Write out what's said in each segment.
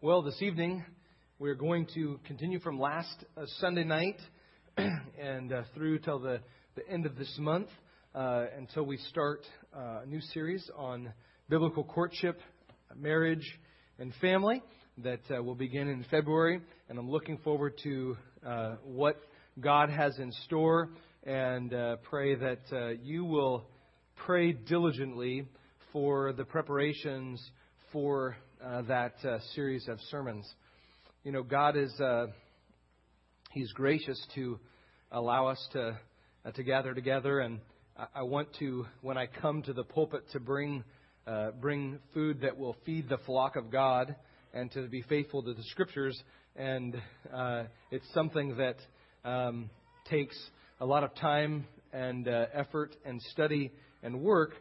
Well, this evening we're going to continue from last Sunday night and through till the end of this month until we start a new series on biblical courtship, marriage, and family that will begin in February. And I'm looking forward to what God has in store, and pray that you will pray diligently for the preparations for that series of sermons. You know, God is He's gracious to allow us to gather together, and I want to, when I come to the pulpit, to bring food that will feed the flock of God and to be faithful to the Scriptures. And it's something that takes a lot of time and effort and study and work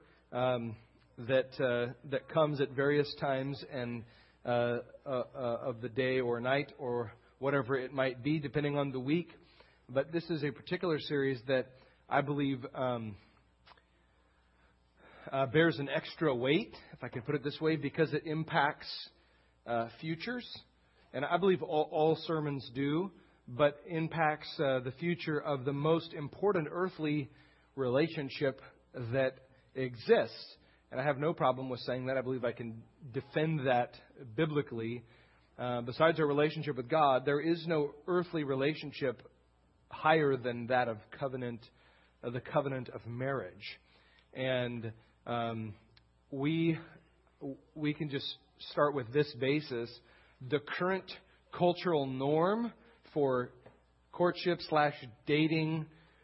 that comes at various times and of the day or night or whatever it might be, depending on the week. But this is a particular series that I believe bears an extra weight, if I can put it this way, because it impacts futures. And I believe all sermons do, but impacts the future of the most important earthly relationship that exists. And I have no problem with saying that. I believe I can defend that biblically. Besides our relationship with God, there is no earthly relationship higher than that of the covenant of marriage. And we can just start with this basis. The current cultural norm for courtship / dating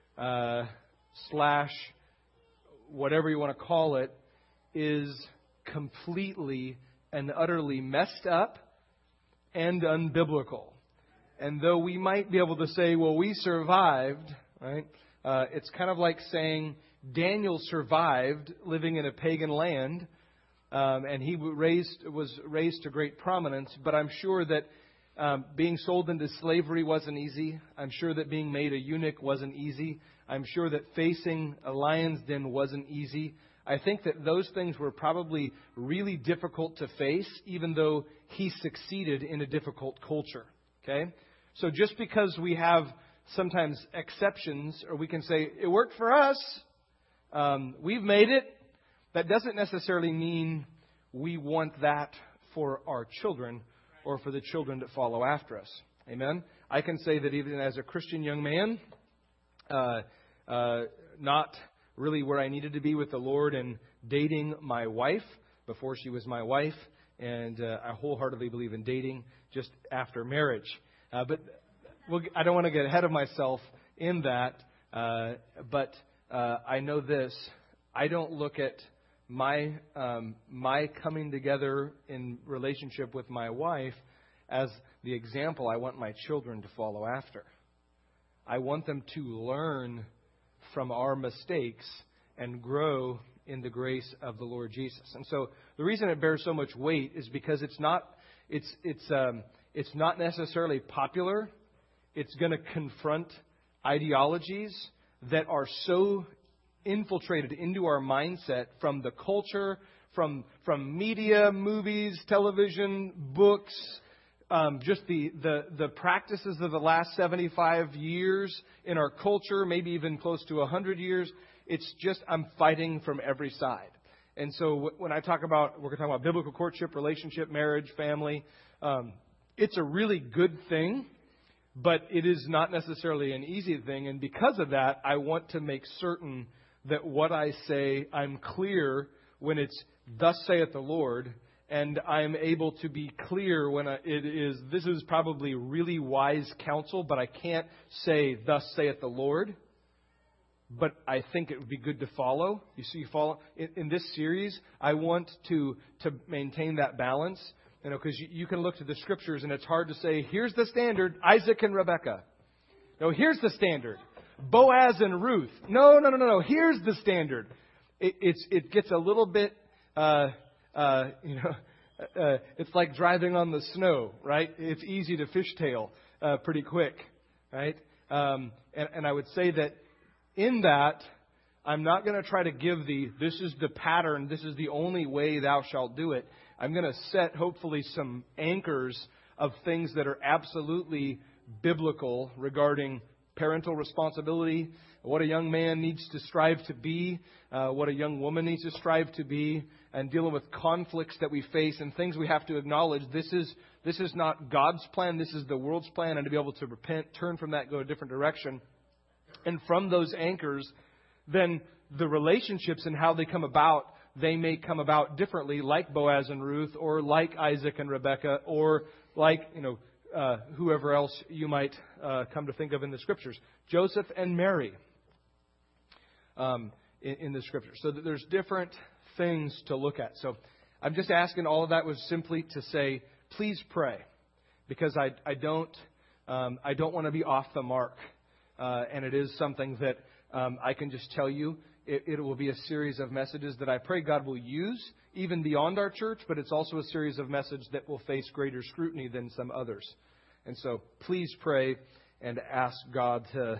/ whatever you want to call it is completely and utterly messed up and unbiblical. And though we might be able to say, well, we survived, right? It's kind of like saying Daniel survived living in a pagan land, and he was raised to great prominence. But I'm sure that being sold into slavery wasn't easy. I'm sure that being made a eunuch wasn't easy. I'm sure that facing a lion's den wasn't easy. I think that those things were probably really difficult to face, even though he succeeded in a difficult culture. Okay? So just because we have sometimes exceptions, or we can say, it worked for us, we've made it, that doesn't necessarily mean we want that for our children or for the children that follow after us. Amen? I can say that even as a Christian young man, not really where I needed to be with the Lord and dating my wife before she was my wife. And I wholeheartedly believe in dating just after marriage. But I don't want to get ahead of myself in that. But I know this. I don't look at my coming together in relationship with my wife as the example I want my children to follow after. I want them to learn from our mistakes and grow in the grace of the Lord Jesus. And so the reason it bears so much weight is because it's not necessarily popular. It's going to confront ideologies that are so infiltrated into our mindset from the culture, from media, movies, television, books, just the practices of the last 75 years in our culture, maybe even close to 100 years. It's just, I'm fighting from every side. And so when we're going to talk about biblical courtship, relationship, marriage, family, it's a really good thing, but it is not necessarily an easy thing. And because of that, I want to make certain that what I say, I'm clear when it's thus saith the Lord, and I'm able to be clear when this is probably really wise counsel, but I can't say thus saith the Lord. But I think it would be good to follow. You see, follow in this series. I want to maintain that balance, because you can look to the Scriptures and it's hard to say, here's the standard, Isaac and Rebekah. No, here's the standard, Boaz and Ruth. No. Here's the standard. It gets a little bit. It's like driving on the snow, right? It's easy to fishtail pretty quick, right? And I would say that in that, I'm not going to try to give this is the pattern, this is the only way thou shalt do it. I'm going to set, hopefully, some anchors of things that are absolutely biblical regarding parental responsibility, what a young man needs to strive to be, what a young woman needs to strive to be, and dealing with conflicts that we face and things we have to acknowledge. This is not God's plan. This is the world's plan, and to be able to repent, turn from that, go a different direction. And from those anchors, then the relationships and how they come about, they may come about differently, like Boaz and Ruth, or like Isaac and Rebekah, or like, whoever else you might come to think of in the Scriptures. Joseph and Mary in the Scriptures. So that there's different things to look at. So I'm just asking, all of that was simply to say, please pray, because I don't want to be off the mark, and it is something that I can just tell you. It will be a series of messages that I pray God will use, even beyond our church, but it's also a series of messages that will face greater scrutiny than some others. And so please pray and ask God to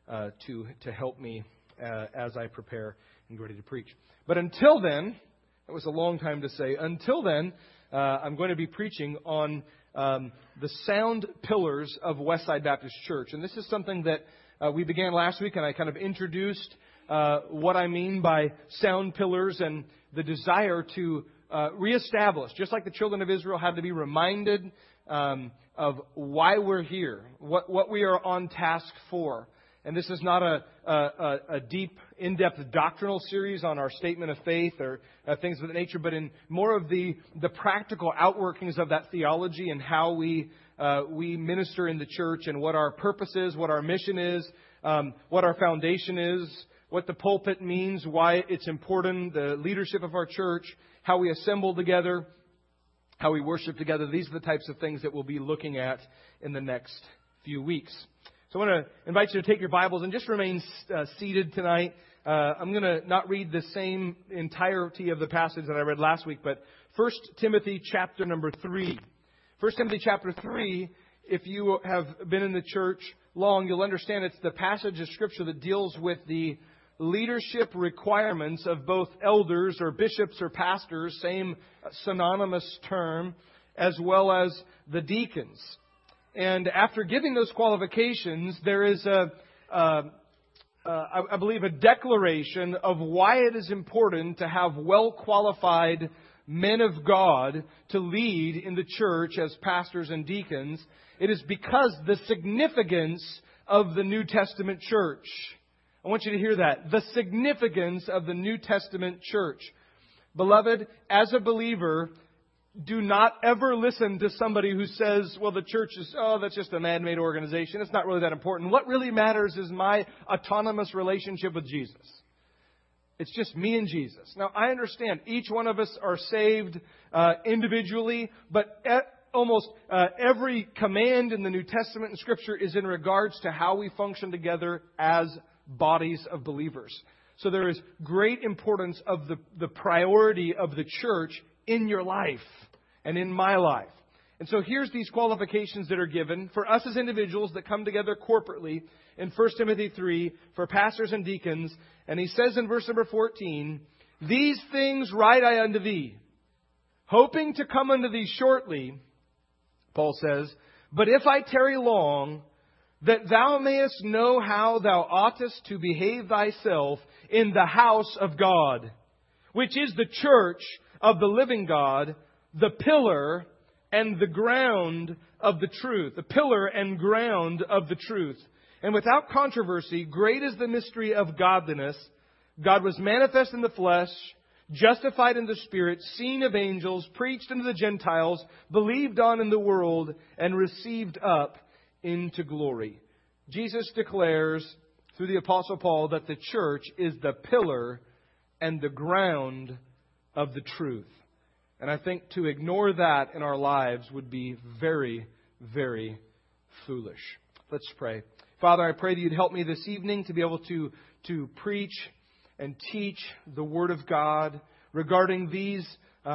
help me as I prepare and get ready to preach. But until then, that was a long time to say, until then, I'm going to be preaching on the sound pillars of Westside Baptist Church. And this is something that we began last week, and I kind of introduced what I mean by sound pillars and the desire to reestablish, just like the children of Israel had to be reminded of why we're here, what we are on task for. And this is not a deep, in-depth doctrinal series on our statement of faith or things of that nature, but in more of the practical outworkings of that theology and how we minister in the church and what our purpose is, what our mission is, what our foundation is, what the pulpit means, why it's important, the leadership of our church, how we assemble together, how we worship together. These are the types of things that we'll be looking at in the next few weeks. So I want to invite you to take your Bibles and just remain seated tonight. I'm going to not read the same entirety of the passage that I read last week, but 1 Timothy chapter number 3. 1 Timothy chapter 3, if you have been in the church long, you'll understand it's the passage of Scripture that deals with the leadership requirements of both elders or bishops or pastors, same synonymous term, as well as the deacons. And after giving those qualifications, there is I believe, a declaration of why it is important to have well-qualified men of God to lead in the church as pastors and deacons. It is because the significance of the New Testament church. I want you to hear that. The significance of the New Testament church. Beloved, as a believer, do not ever listen to somebody who says, well, the church is, that's just a man-made organization. It's not really that important. What really matters is my autonomous relationship with Jesus. It's just me and Jesus. Now, I understand each one of us are saved individually, but almost every command in the New Testament and Scripture is in regards to how we function together as bodies of believers. So there is great importance of the priority of the church in your life and in my life. And so here's these qualifications that are given for us as individuals that come together corporately in 1 Timothy 3 for pastors and deacons. And he says in verse number 14, "These things write I unto thee, hoping to come unto thee shortly," Paul says, "but if I tarry long, that thou mayest know how thou oughtest to behave thyself in the house of God, which is the church of the living God, the pillar and the ground of the truth." The pillar and ground of the truth. "And without controversy, great is the mystery of godliness. God was manifest in the flesh, justified in the Spirit, seen of angels, preached unto the Gentiles, believed on in the world, and received up into glory." Jesus declares through the Apostle Paul that the church is the pillar and the ground of the truth. And I think to ignore that in our lives would be very, very foolish. Let's pray. Father, I pray that you'd help me this evening to be able to preach and teach the Word of God regarding these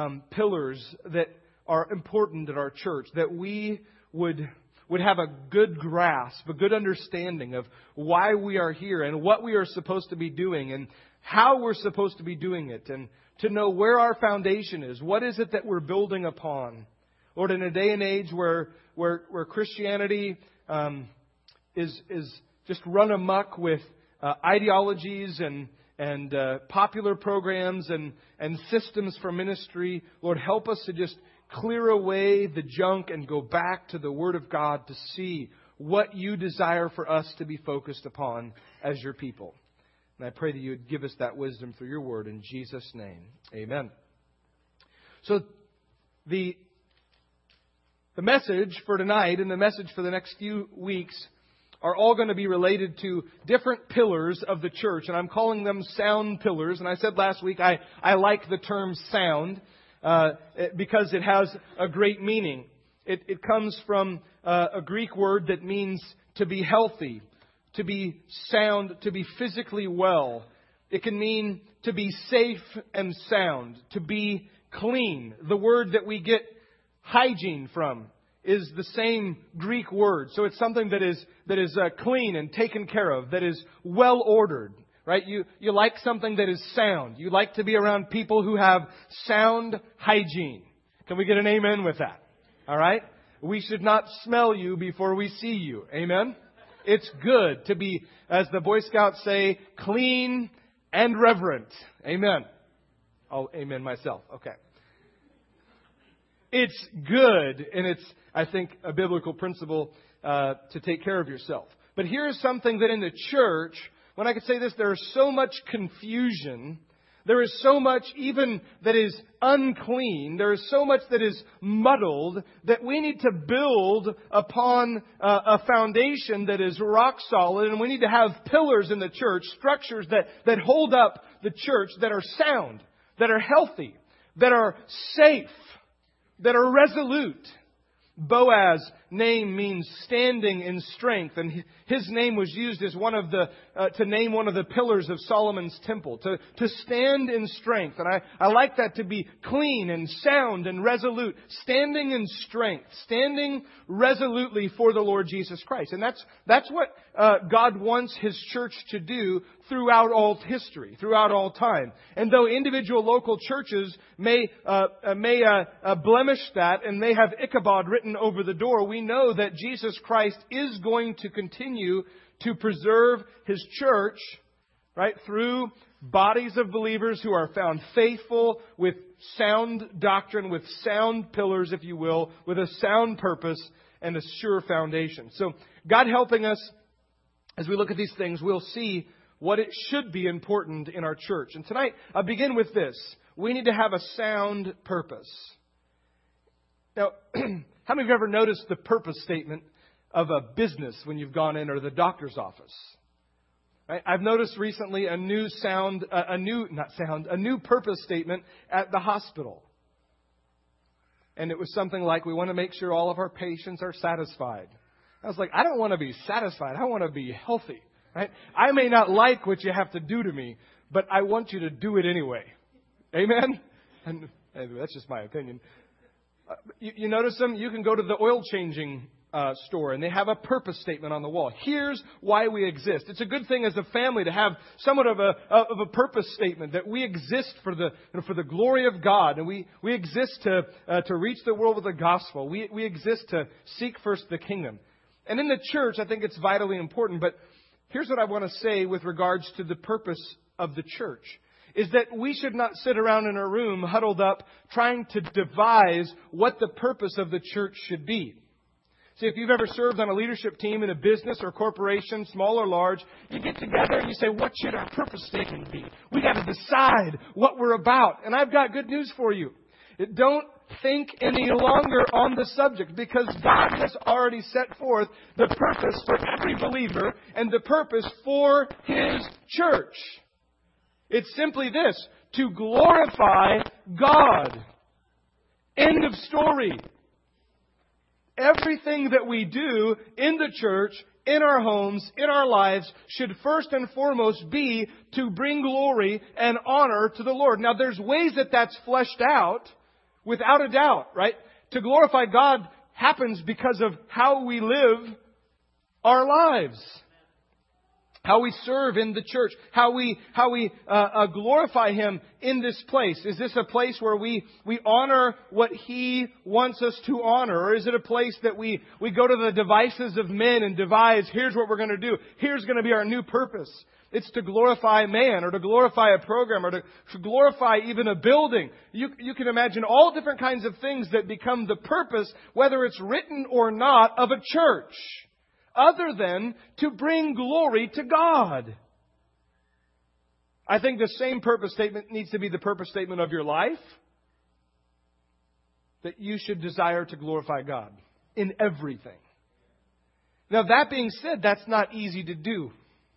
pillars that are important in our church, that we would have a good grasp, a good understanding of why we are here and what we are supposed to be doing and how we're supposed to be doing it, and to know where our foundation is. What is it that we're building upon? Lord, in a day and age where Christianity is just run amok with ideologies and popular programs and systems for ministry, Lord, help us to just clear away the junk and go back to the Word of God to see what you desire for us to be focused upon as your people. And I pray that you would give us that wisdom through your Word in Jesus' name. Amen. So the message for tonight and the message for the next few weeks are all going to be related to different pillars of the church. And I'm calling them sound pillars. And I said last week I like the term sound because it has a great meaning. It comes from a Greek word that means to be healthy, to be sound, to be physically well. It can mean to be safe and sound, to be clean. The word that we get hygiene from is the same Greek word. So it's something that is clean and taken care of, that is well ordered. Right? You like something that is sound. You like to be around people who have sound hygiene. Can we get an amen with that? All right? We should not smell you before we see you. Amen? It's good to be, as the Boy Scouts say, clean and reverent. Amen. I'll amen myself. Okay. It's good, and it's, I think, a biblical principle to take care of yourself. But here's something that in the church, when I could say this, there is so much confusion. There is so much even that is unclean. There is so much that is muddled that we need to build upon a foundation that is rock solid. And we need to have pillars in the church, structures that hold up the church, that are sound, that are healthy, that are safe, that are resolute. Boaz name means standing in strength, and his name was used as one of the to name one of the pillars of Solomon's temple, to stand in strength. And I like that, to be clean and sound and resolute, standing in strength, standing resolutely for the Lord Jesus Christ. And that's what God wants His church to do throughout all history, throughout all time. And though individual local churches may blemish that and may have Ichabod written over the door, we know that Jesus Christ is going to continue to preserve His church, right, through bodies of believers who are found faithful with sound doctrine, with sound pillars, if you will, with a sound purpose and a sure foundation. So God helping us, as we look at these things, we'll see what it should be important in our church. And tonight, I'll begin with this. We need to have a sound purpose. Now, how many of you have ever noticed the purpose statement of a business when you've gone in, or the doctor's office? Right? I've noticed recently a new purpose statement at the hospital. And it was something like, we want to make sure all of our patients are satisfied. I was like, I don't want to be satisfied. I want to be healthy. Right? I may not like what you have to do to me, but I want you to do it anyway. Amen? And that's just my opinion. You notice them? You can go to the oil changing store, and they have a purpose statement on the wall. Here's why we exist. It's a good thing as a family to have somewhat of a purpose statement, that we exist for the glory of God, and we exist to reach the world with the gospel. We exist to seek first the kingdom. And in the church, I think it's vitally important. But here's what I want to say with regards to the purpose of the church, is that we should not sit around in a room huddled up trying to devise what the purpose of the church should be. See, if you've ever served on a leadership team in a business or corporation, small or large, you get together and you say, what should our purpose statement be? We got to decide what we're about. And I've got good news for you. Don't think any longer on the subject, because God has already set forth the purpose for every believer and the purpose for His church. It's simply this: to glorify God. End of story. Everything that we do in the church, in our homes, in our lives, should first and foremost be to bring glory and honor to the Lord. Now, there's ways that that's fleshed out, without a doubt, right? To glorify God happens because of how we live our lives. how we serve in the church, how we glorify Him in this place. Is this a place where we honor what He wants us to honor? Or is it a place that we go to the devices of men and devise, here's what we're going to do. Here's going to be our new purpose. It's to glorify man, or to glorify a program, or to glorify even a building. You can imagine all different kinds of things that become the purpose, whether it's written or not, of a church, other than to bring glory to God. I think the same purpose statement needs to be the purpose statement of your life. That you should desire to glorify God in everything. Now, that being said, that's not easy to do.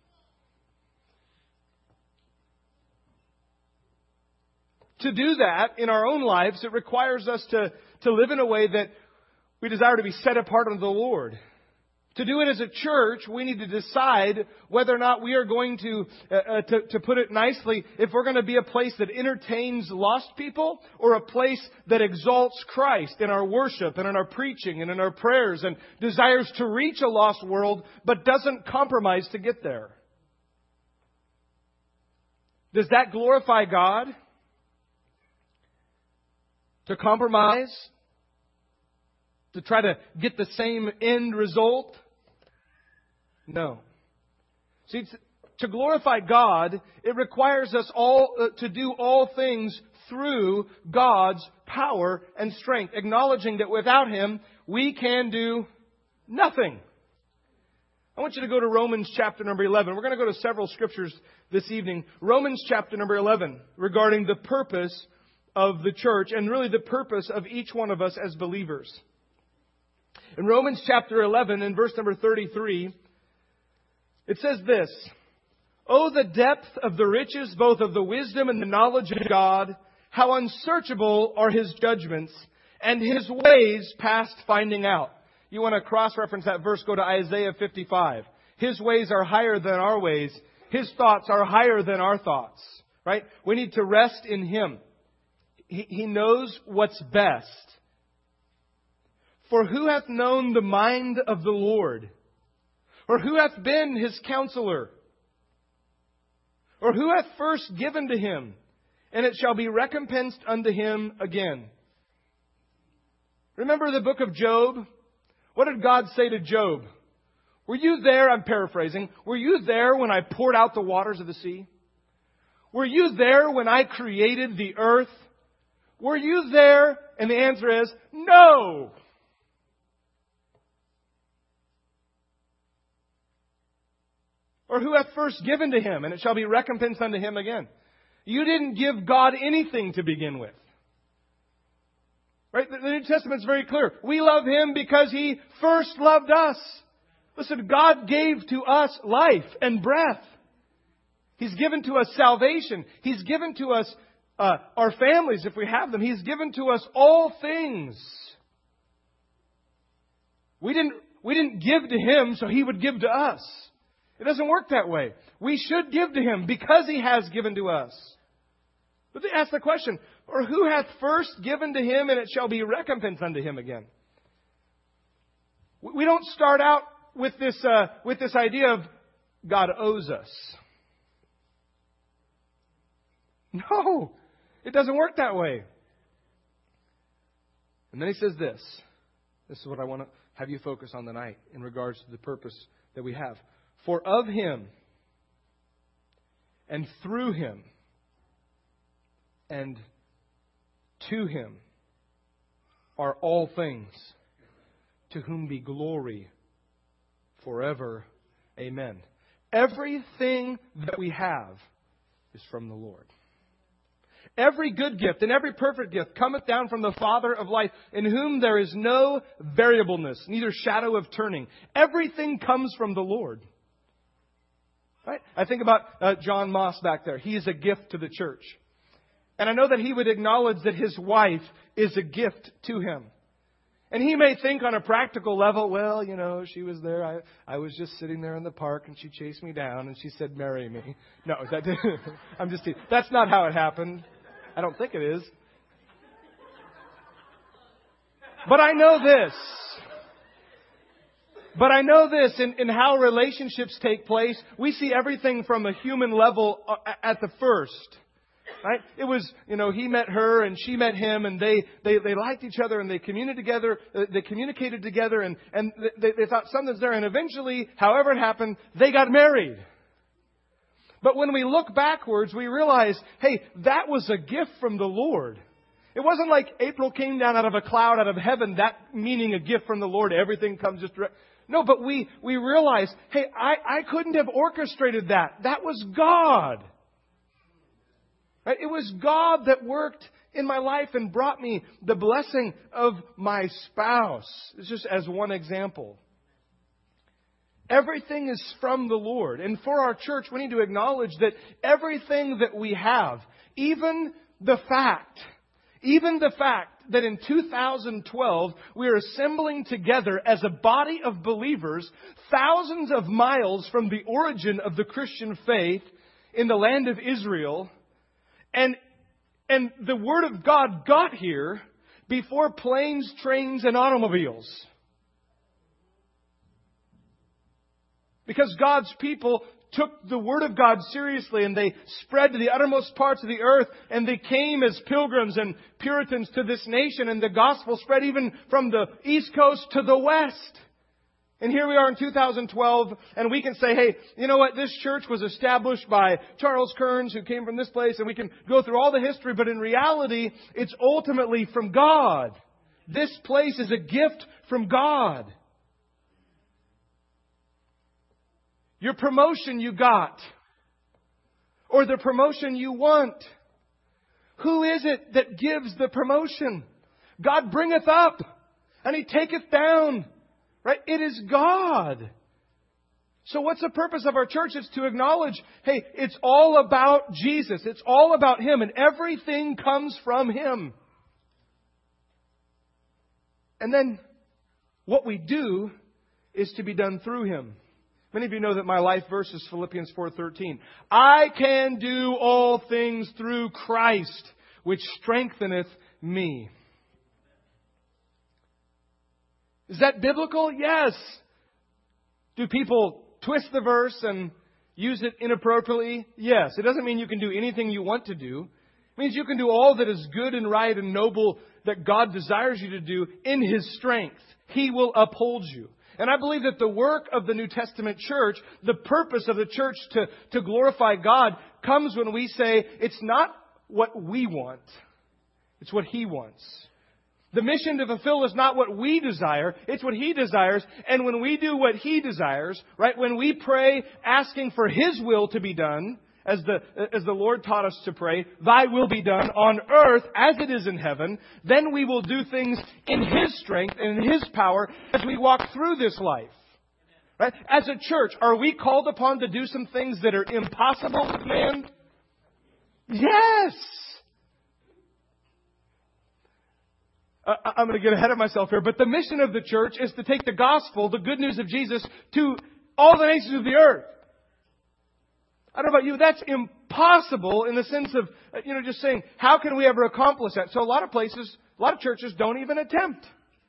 To do that in our own lives, it requires us to live in a way that we desire to be set apart unto the Lord. To do it as a church, we need to decide whether or not we are going to put it nicely, if we're going to be a place that entertains lost people, or a place that exalts Christ in our worship and in our preaching and in our prayers, and desires to reach a lost world but doesn't compromise to get there. Does that glorify God? To compromise? To try to get the same end result? No. See, to glorify God, it requires us all to do all things through God's power and strength, acknowledging that without Him, we can do nothing. I want you to go to Romans chapter number 11. We're going to go to several scriptures this evening. Romans chapter number 11, regarding the purpose of the church, and really the purpose of each one of us as believers. In Romans chapter 11, in verse number 33, it says this: "Oh, the depth of the riches, both of the wisdom and the knowledge of God! How unsearchable are His judgments, and His ways past finding out." You want to cross-reference that verse, go to Isaiah 55. His ways are higher than our ways. His thoughts are higher than our thoughts. Right? We need to rest in Him. He knows what's best. "For who hath known the mind of the Lord? Or who hath been His counselor? Or who hath first given to Him? And it shall be recompensed unto him again." Remember the book of Job? What did God say to Job? Were you there? I'm paraphrasing. Were you there when I poured out the waters of the sea? Were you there when I created the earth? Were you there? And the answer is no. "Or who hath first given to Him, and it shall be recompensed unto him again." You didn't give God anything to begin with. Right? The New Testament's very clear. We love Him because He first loved us. Listen, God gave to us life and breath. He's given to us salvation. He's given to us our families, if we have them. He's given to us all things. We didn't give to Him so He would give to us. It doesn't work that way. We should give to Him because He has given to us. But they ask the question, "Or who hath first given to Him, and it shall be recompensed unto him again?" We don't start out with this idea of God owes us. No, it doesn't work that way. And then he says this. This is what I want to have you focus on tonight in regards to the purpose that we have. "For of Him, and through Him, and to Him are all things, to whom be glory forever. Amen." Everything that we have is from the Lord. "Every good gift and every perfect gift cometh down from the Father of light, in whom there is no variableness, neither shadow of turning." Everything comes from the Lord. Right? I think about John Moss back there. He is a gift to the church. And I know that he would acknowledge that his wife is a gift to him. And he may think on a practical level, well, you know, she was there. I was just sitting there in the park and she chased me down and she said, "Marry me." No, I'm just teasing. That's not how it happened. I don't think it is. But I know this. But I know this, in how relationships take place, we see everything from a human level at the first. Right? It was, he met her and she met him, and they liked each other, and they communicated together, and they thought something's there, and eventually, however it happened, they got married. But when we look backwards, we realize, hey, that was a gift from the Lord. It wasn't like April came down out of a cloud out of heaven, that meaning a gift from the Lord, everything comes just direct. No, but we realize, hey, I couldn't have orchestrated that. That was God. Right? It was God that worked in my life and brought me the blessing of my spouse. It's just as one example. Everything is from the Lord. And for our church, we need to acknowledge that everything that we have, even the fact that in 2012 we are assembling together as a body of believers thousands of miles from the origin of the Christian faith in the land of Israel, and the Word of God got here before planes, trains, and automobiles. Because God's people took the Word of God seriously, and they spread to the uttermost parts of the earth, and they came as pilgrims and Puritans to this nation, and the gospel spread even from the East Coast to the West. And here we are in 2012, and we can say, hey, you know what? This church was established by Charles Kearns, who came from this place, and we can go through all the history, but in reality, it's ultimately from God. This place is a gift from God. Your promotion you got, or the promotion you want. Who is it that gives the promotion? God bringeth up, and He taketh down. Right? It is God. So what's the purpose of our church? It's to acknowledge, hey, it's all about Jesus. It's all about Him, and everything comes from Him. And then what we do is to be done through Him. Many of you know that my life verse is Philippians 4:13. I can do all things through Christ, which strengtheneth me. Is that biblical? Yes. Do people twist the verse and use it inappropriately? Yes. It doesn't mean you can do anything you want to do. It means you can do all that is good and right and noble that God desires you to do in His strength. He will uphold you. And I believe that the work of the New Testament church, the purpose of the church to glorify God, comes when we say it's not what we want. It's what He wants. The mission to fulfill is not what we desire. It's what He desires. And when we do what He desires, right, when we pray asking for His will to be done, as the Lord taught us to pray, Thy will be done on earth as it is in heaven, then we will do things in His strength and in His power as we walk through this life. Right? As a church, are we called upon to do some things that are impossible with man? Yes! I'm going to get ahead of myself here, but the mission of the church is to take the gospel, the good news of Jesus, to all the nations of the earth. I don't know about you, that's impossible in the sense of, just saying, how can we ever accomplish that? So a lot of churches don't even attempt.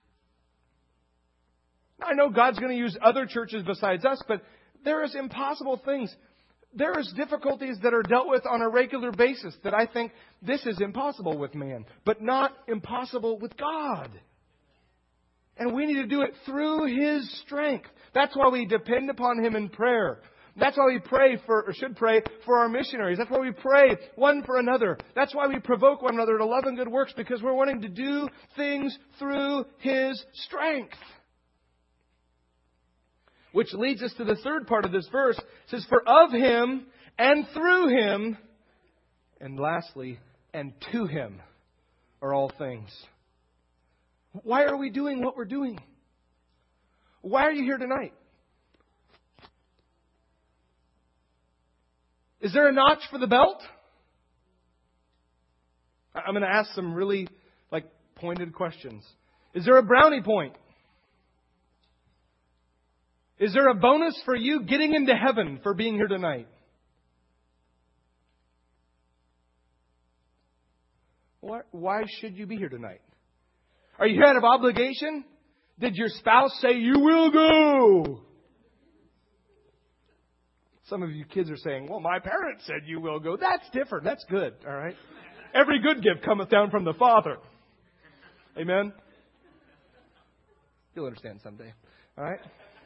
I know God's going to use other churches besides us, but there is impossible things. There is difficulties that are dealt with on a regular basis that I think this is impossible with man, but not impossible with God. And we need to do it through His strength. That's why we depend upon Him in prayer. That's why we should pray for our missionaries. That's why we pray one for another. That's why we provoke one another to love and good works, because we're wanting to do things through His strength. Which leads us to the third part of this verse. It says, for of Him and through Him, and lastly, and to Him are all things. Why are we doing what we're doing? Why are you here tonight? Is there a notch for the belt? I'm going to ask some really pointed questions. Is there a brownie point? Is there a bonus for you getting into heaven for being here tonight? Why should you be here tonight? Are you here out of obligation? Did your spouse say, you will go? Some of you kids are saying, well, my parents said you will go. That's different. That's good. All right. Every good gift cometh down from the Father. Amen. You'll understand someday. All right.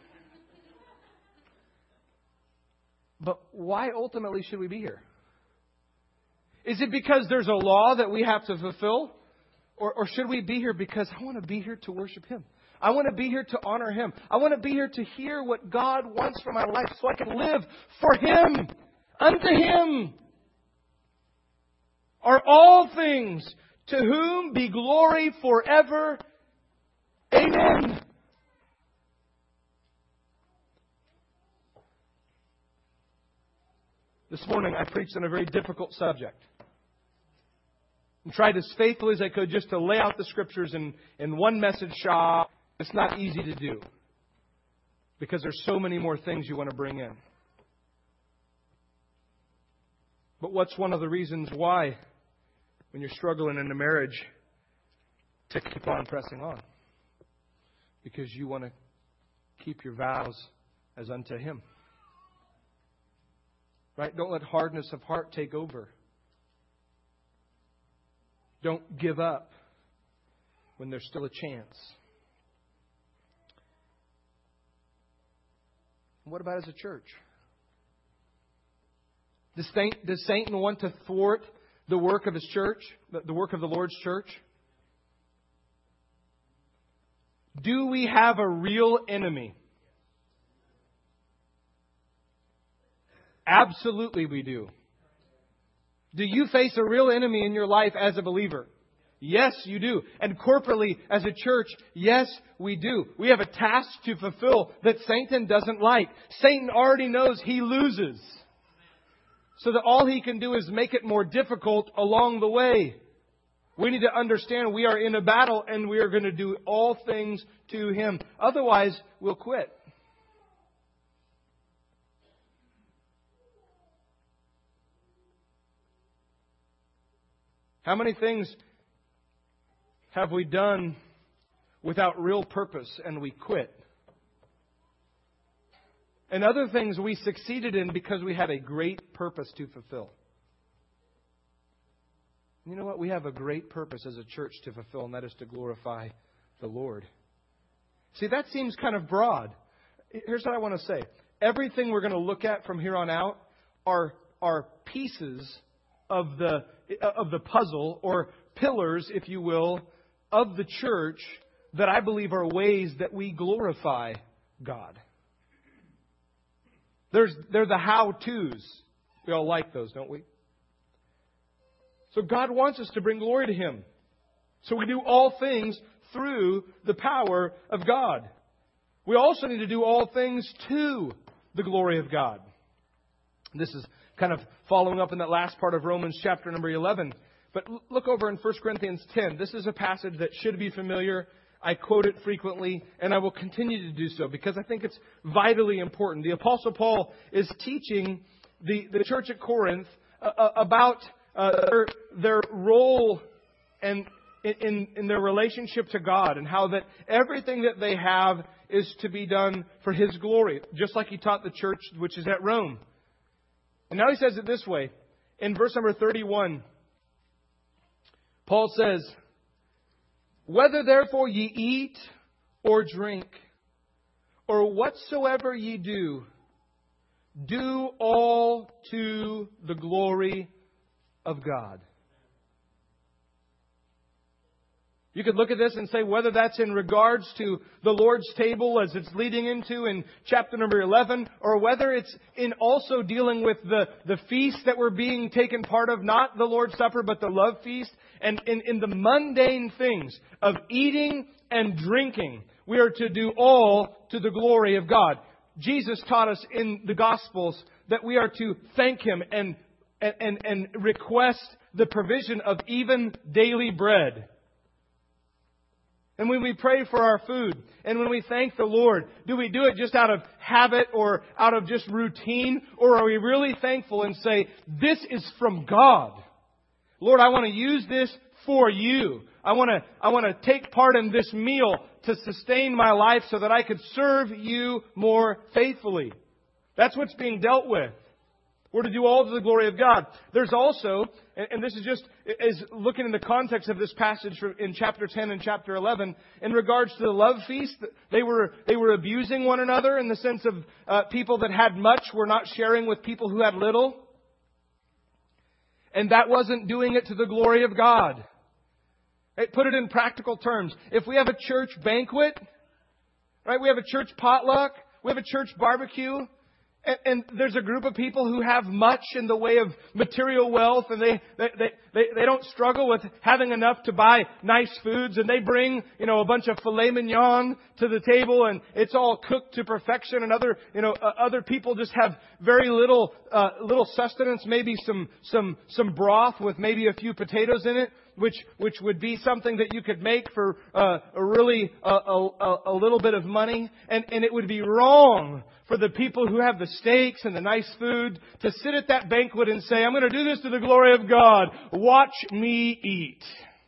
But why ultimately should we be here? Is it because there's a law that we have to fulfill? Or should we be here because I want to be here to worship Him? I want to be here to honor Him. I want to be here to hear what God wants for my life so I can live for Him, unto Him. Are all things, to whom be glory forever. Amen. This morning I preached on a very difficult subject. And tried as faithfully as I could just to lay out the Scriptures in one message shot. It's not easy to do. Because there's so many more things you want to bring in. But what's one of the reasons why, when you're struggling in a marriage, to keep on pressing on? Because you want to keep your vows as unto Him. Right? Don't let hardness of heart take over. Don't give up when there's still a chance. What about as a church? Does Satan want to thwart the work of his church, the work of the Lord's church? Do we have a real enemy? Absolutely we do. Do you face a real enemy in your life as a believer? Yes, you do. And corporately, as a church, yes, we do. We have a task to fulfill that Satan doesn't like. Satan already knows he loses. So that all he can do is make it more difficult along the way. We need to understand we are in a battle and we are going to do all things to Him. Otherwise, we'll quit. How many things have we done without real purpose and we quit? And other things we succeeded in because we had a great purpose to fulfill. You know what? We have a great purpose as a church to fulfill, and that is to glorify the Lord. See, that seems kind of broad. Here's what I want to say. Everything we're going to look at from here on out are pieces of the puzzle, or pillars, if you will, of the church that I believe are ways that we glorify God. They're the how-tos. We all like those, don't we? So God wants us to bring glory to Him. So we do all things through the power of God. We also need to do all things to the glory of God. This is kind of following up in that last part of Romans chapter number 11. But look over in 1 Corinthians 10. This is a passage that should be familiar. I quote it frequently, and I will continue to do so because I think it's vitally important. The Apostle Paul is teaching the church at Corinth about their role and in their relationship to God, and how that everything that they have is to be done for His glory, just like He taught the church which is at Rome. And now he says it this way. In verse number 31, Paul says, whether therefore ye eat or drink, or whatsoever ye do, do all to the glory of God. You could look at this and say whether that's in regards to the Lord's table as it's leading into in chapter number 11, or whether it's in also dealing with the feast that we're being taken part of, not the Lord's Supper, but the love feast. And in the mundane things of eating and drinking, we are to do all to the glory of God. Jesus taught us in the Gospels that we are to thank Him and request the provision of even daily bread. And when we pray for our food, and when we thank the Lord, do we do it just out of habit or out of just routine? Or are we really thankful and say, this is from God? Lord, I want to use this for You. I want to take part in this meal to sustain my life so that I could serve you more faithfully. That's what's being dealt with. We're to do all to the glory of God. There's also, and this is just is looking in the context of this passage in chapter 10 and chapter 11, in regards to the love feast, they were abusing one another in the sense of people that had much were not sharing with people who had little. And that wasn't doing it to the glory of God. Put it in practical terms. If we have a church banquet, right? We have a church potluck, we have a church barbecue, and there's a group of people who have much in the way of material wealth, and they don't struggle with having enough to buy nice foods, and they bring, a bunch of filet mignon to the table, and it's all cooked to perfection, and other people just have very little sustenance, maybe some broth with maybe a few potatoes in it, which would be something that you could make for a little bit of money, and it would be wrong for the people who have the steaks and the nice food to sit at that banquet and say, I'm going to do this to the glory of God. Watch me eat.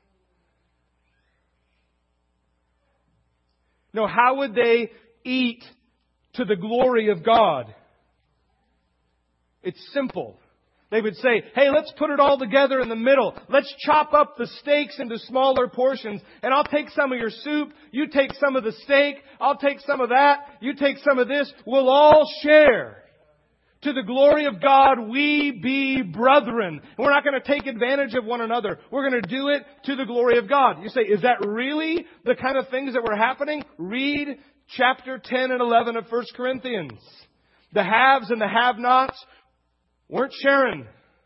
No, how would they eat to the glory of God? It's simple. They would say, hey, let's put it all together in the middle. Let's chop up the steaks into smaller portions. And I'll take some of your soup. You take some of the steak. I'll take some of that. You take some of this. We'll all share. To the glory of God, we be brethren. And we're not going to take advantage of one another. We're going to do it to the glory of God. You say, is that really the kind of things that were happening? Read chapter 10 and 11 of 1 Corinthians. The haves and the have-nots weren't sharing.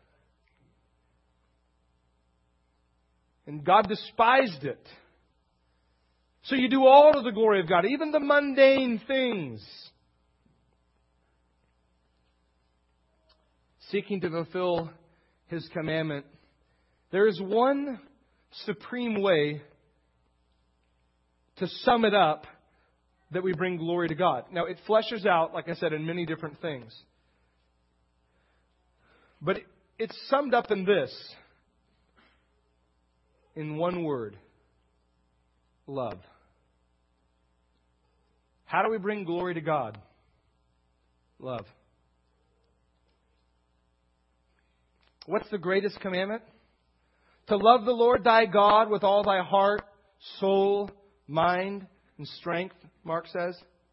And God despised it. So you do all to the glory of God, even the mundane things. Seeking to fulfill His commandment. There is one supreme way to sum it up that we bring glory to God. Now, it fleshes out, like I said, in many different things. But it's summed up in this. In one word. Love. How do we bring glory to God? Love. What's the greatest commandment? To love the Lord thy God with all thy heart, soul, mind, and strength, Mark says.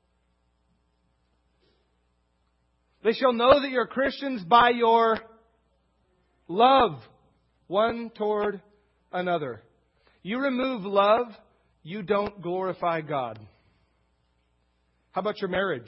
They shall know that you're Christians by your love one toward another. You remove love, you don't glorify God. How about your marriage?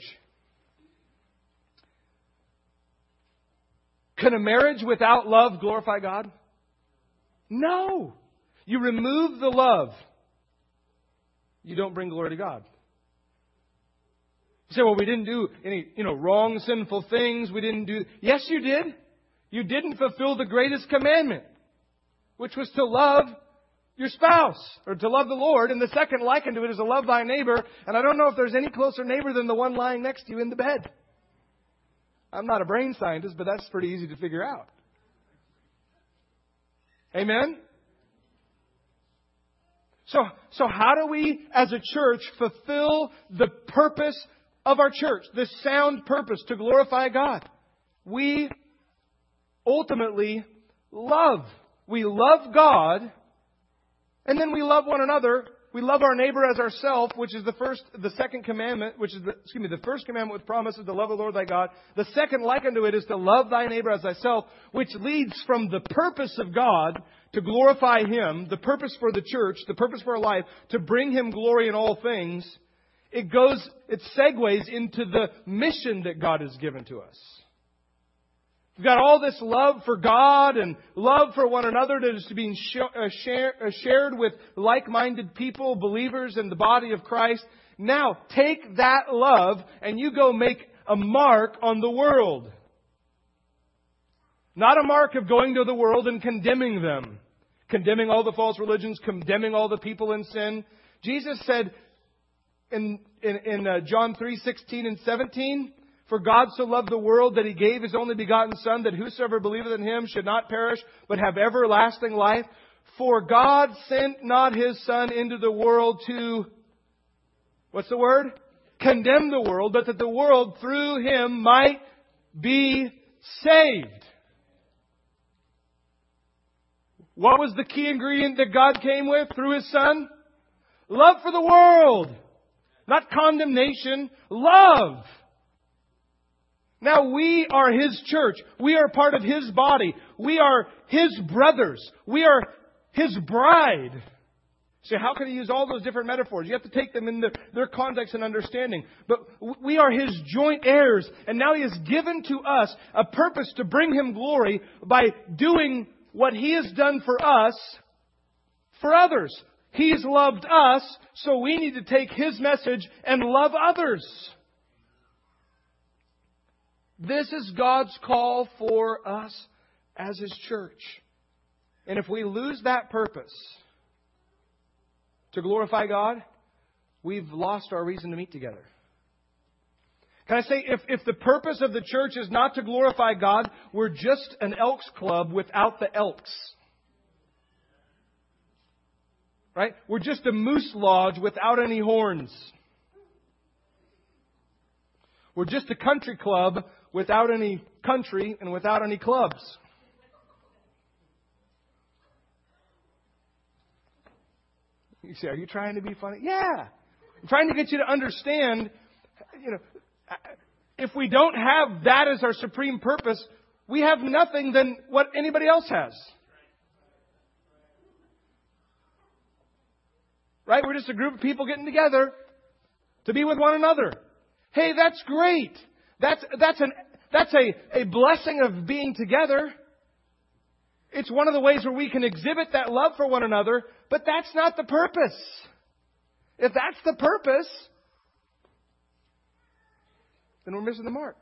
Can a marriage without love glorify God? No. You remove the love, you don't bring glory to God. You say, well, we didn't do any, wrong, sinful things. We didn't do... Yes, you did. You didn't fulfill the greatest commandment, which was to love your spouse, or to love the Lord. And the second likened to it is to love thy neighbor. And I don't know if there's any closer neighbor than the one lying next to you in the bed. I'm not a brain scientist, but that's pretty easy to figure out. Amen? So how do we, as a church, fulfill the purpose of our church, this sound purpose to glorify God? We ultimately love. We love God, and then we love one another. We love our neighbor as ourselves, which is the second commandment, the first commandment with promise is to love the Lord thy God. The second like unto it is to love thy neighbor as thyself, which leads from the purpose of God to glorify Him, the purpose for the church, the purpose for our life, to bring Him glory in all things. It segues into the mission that God has given to us. We've got all this love for God and love for one another that is to be shared with like-minded people, believers in the body of Christ. Now, take that love and you go make a mark on the world. Not a mark of going to the world and condemning them. Condemning all the false religions, condemning all the people in sin. Jesus said in John 3:16 and 17, for God so loved the world that He gave His only begotten Son, that whosoever believeth in Him should not perish, but have everlasting life. For God sent not His Son into the world to what's the word? Condemn the world, but that the world through Him might be saved. What was the key ingredient that God came with through His Son? Love for the world. Not condemnation. Love. Now we are His church. We are part of His body. We are His brothers. We are His bride. So how can He use all those different metaphors? You have to take them in their context and understanding. But we are His joint heirs. And now He has given to us a purpose to bring Him glory by doing what He has done for us, for others. He's loved us, so we need to take His message and love others. This is God's call for us as His church. And if we lose that purpose to glorify God, we've lost our reason to meet together. Can I say, if the purpose of the church is not to glorify God, we're just an Elks Club without the Elks. Right? We're just a moose lodge without any horns. We're just a country club without any country and without any clubs. You say, are you trying to be funny? Yeah. I'm trying to get you to understand, if we don't have that as our supreme purpose, we have nothing than what anybody else has. Right? We're just a group of people getting together to be with one another. Hey, that's great. That's a blessing of being together. It's one of the ways where we can exhibit that love for one another, but that's not the purpose. If that's the purpose, then we're missing the mark.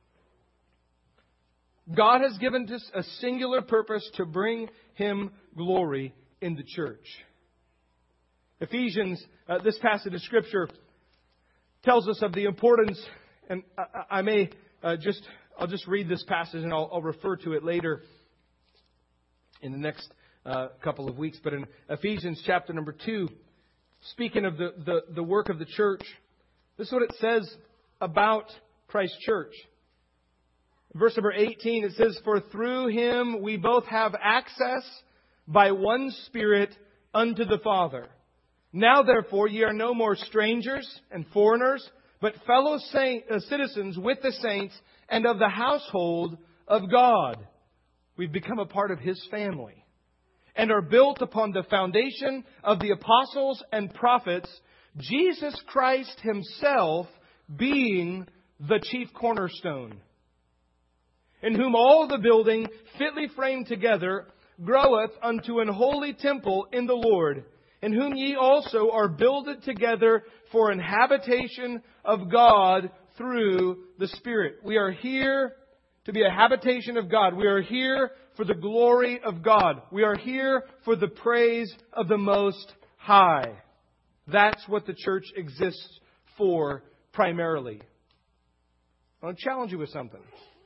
God has given us a singular purpose to bring Him glory in the church. Ephesians, this passage of Scripture, tells us of the importance, and I'll just read this passage and I'll refer to it later in the next couple of weeks. But in Ephesians chapter number 2, speaking of the work of the church, this is what it says about Christ's church. Verse number 18, it says, "For through Him we both have access by one Spirit unto the Father. Now therefore ye are no more strangers and foreigners, but fellow citizens with the saints and of the household of God." We've become a part of His family. "And are built upon the foundation of the apostles and prophets, Jesus Christ Himself being the chief cornerstone, in whom all the building fitly framed together groweth unto an holy temple in the Lord, in whom ye also are builded together for an habitation of God through the Spirit." We are here to be a habitation of God. We are here for the glory of God. We are here for the praise of the Most High. That's what the church exists for primarily. I want to challenge you with something.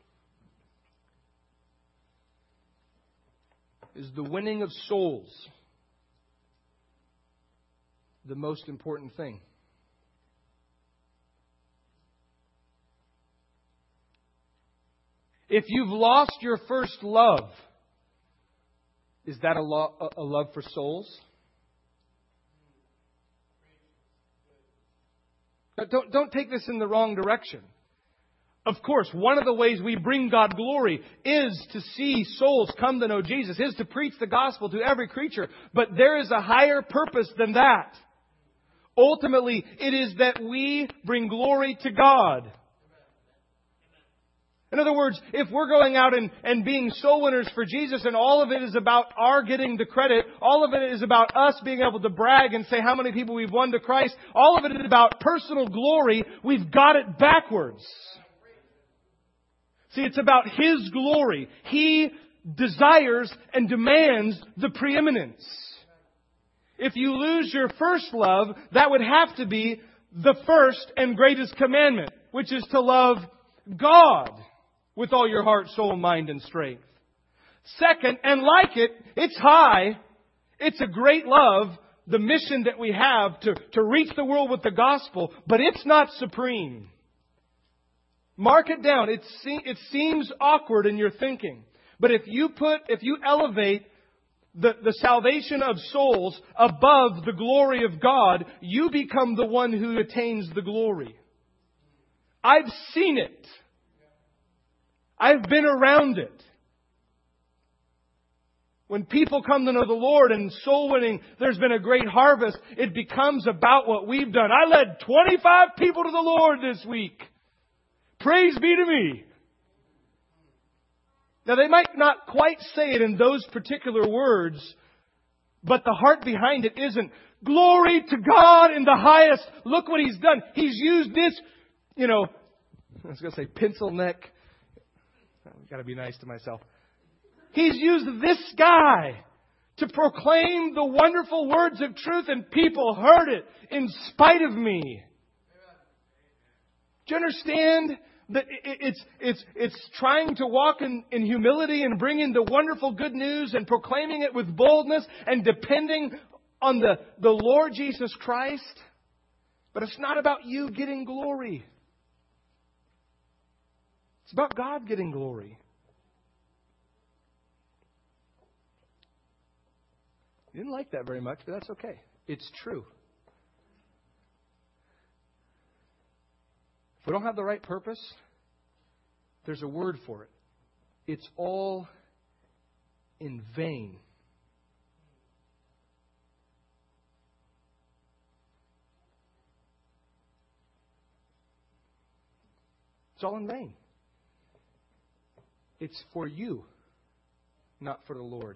Is the winning of souls the most important thing? If you've lost your first love, is that a love for souls? Don't take this in the wrong direction. Of course, one of the ways we bring God glory is to see souls come to know Jesus, is to preach the gospel to every creature. But there is a higher purpose than that. Ultimately, it is that we bring glory to God. In other words, if we're going out and being soul winners for Jesus and all of it is about our getting the credit, all of it is about us being able to brag and say how many people we've won to Christ, all of it is about personal glory, we've got it backwards. See, it's about His glory. He desires and demands the preeminence. If you lose your first love, that would have to be the first and greatest commandment, which is to love God with all your heart, soul, mind, and strength. Second, and like it, it's high, it's a great love, the mission that we have to reach the world with the gospel, but it's not supreme. Mark it down. It seems awkward in your thinking. But if you elevate the salvation of souls above the glory of God, you become the one who attains the glory. I've seen it. I've been around it. When people come to know the Lord and soul winning, there's been a great harvest. It becomes about what we've done. I led 25 people to the Lord this week. Praise be to me. Now, they might not quite say it in those particular words, but the heart behind it isn't, glory to God in the highest. Look what He's done. He's used this, I was going to say pencil neck. I've got to be nice to myself. He's used this guy to proclaim the wonderful words of truth, and people heard it in spite of me. Do you understand that it's trying to walk in humility and bring in the wonderful good news and proclaiming it with boldness and depending on the Lord Jesus Christ? But it's not about you getting glory. It's about God getting glory. You didn't like that very much, but that's okay. It's true. If we don't have the right purpose, there's a word for it. It's all in vain. It's all in vain. It's for you, not for the Lord.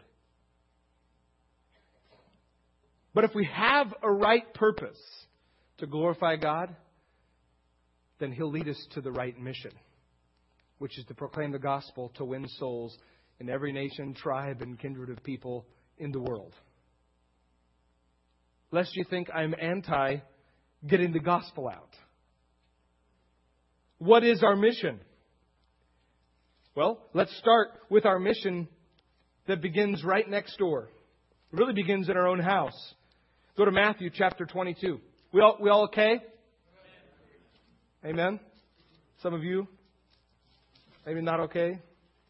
But if we have a right purpose to glorify God, then He'll lead us to the right mission, which is to proclaim the gospel to win souls in every nation, tribe, and kindred of people in the world. Lest you think I'm anti getting the gospel out. What is our mission? Well, let's start with our mission that begins right next door. It really begins in our own house. Go to Matthew chapter 22. We all okay? Amen? Some of you, maybe not okay.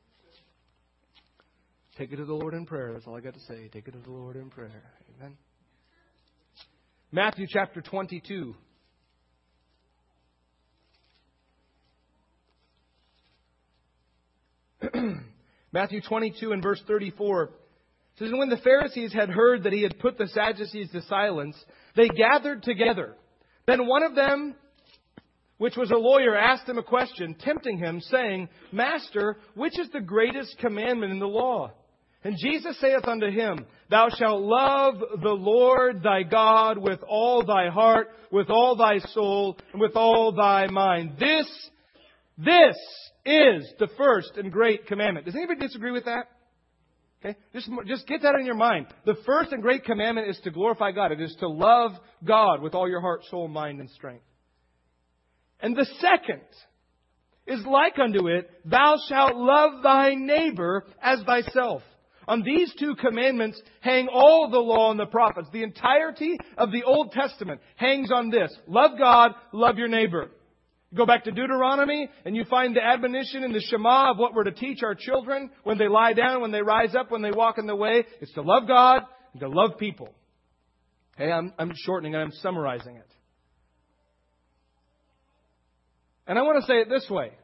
Take it to the Lord in prayer. That's all I got to say. Take it to the Lord in prayer. Amen? Matthew chapter 22. Matthew 22 and verse 34 says, "And when the Pharisees had heard that He had put the Sadducees to silence, they gathered together. Then one of them, which was a lawyer, asked Him a question, tempting Him, saying, Master, which is the greatest commandment in the law? And Jesus saith unto him, Thou shalt love the Lord thy God with all thy heart, with all thy soul, and with all thy mind. This is the first and great commandment." Does anybody disagree with that? Okay, just get that in your mind. The first and great commandment is to glorify God. It is to love God with all your heart, soul, mind, and strength. And the second is like unto it, Thou shalt love thy neighbor as thyself. On these two commandments hang all the law and the prophets. The entirety of the Old Testament hangs on this. Love God, love your neighbor. Go back to Deuteronomy and you find the admonition in the Shema of what we're to teach our children when they lie down, when they rise up, when they walk in the way. It's to love God and to love people. Okay, I'm shortening and I'm summarizing it. And I want to say it this way.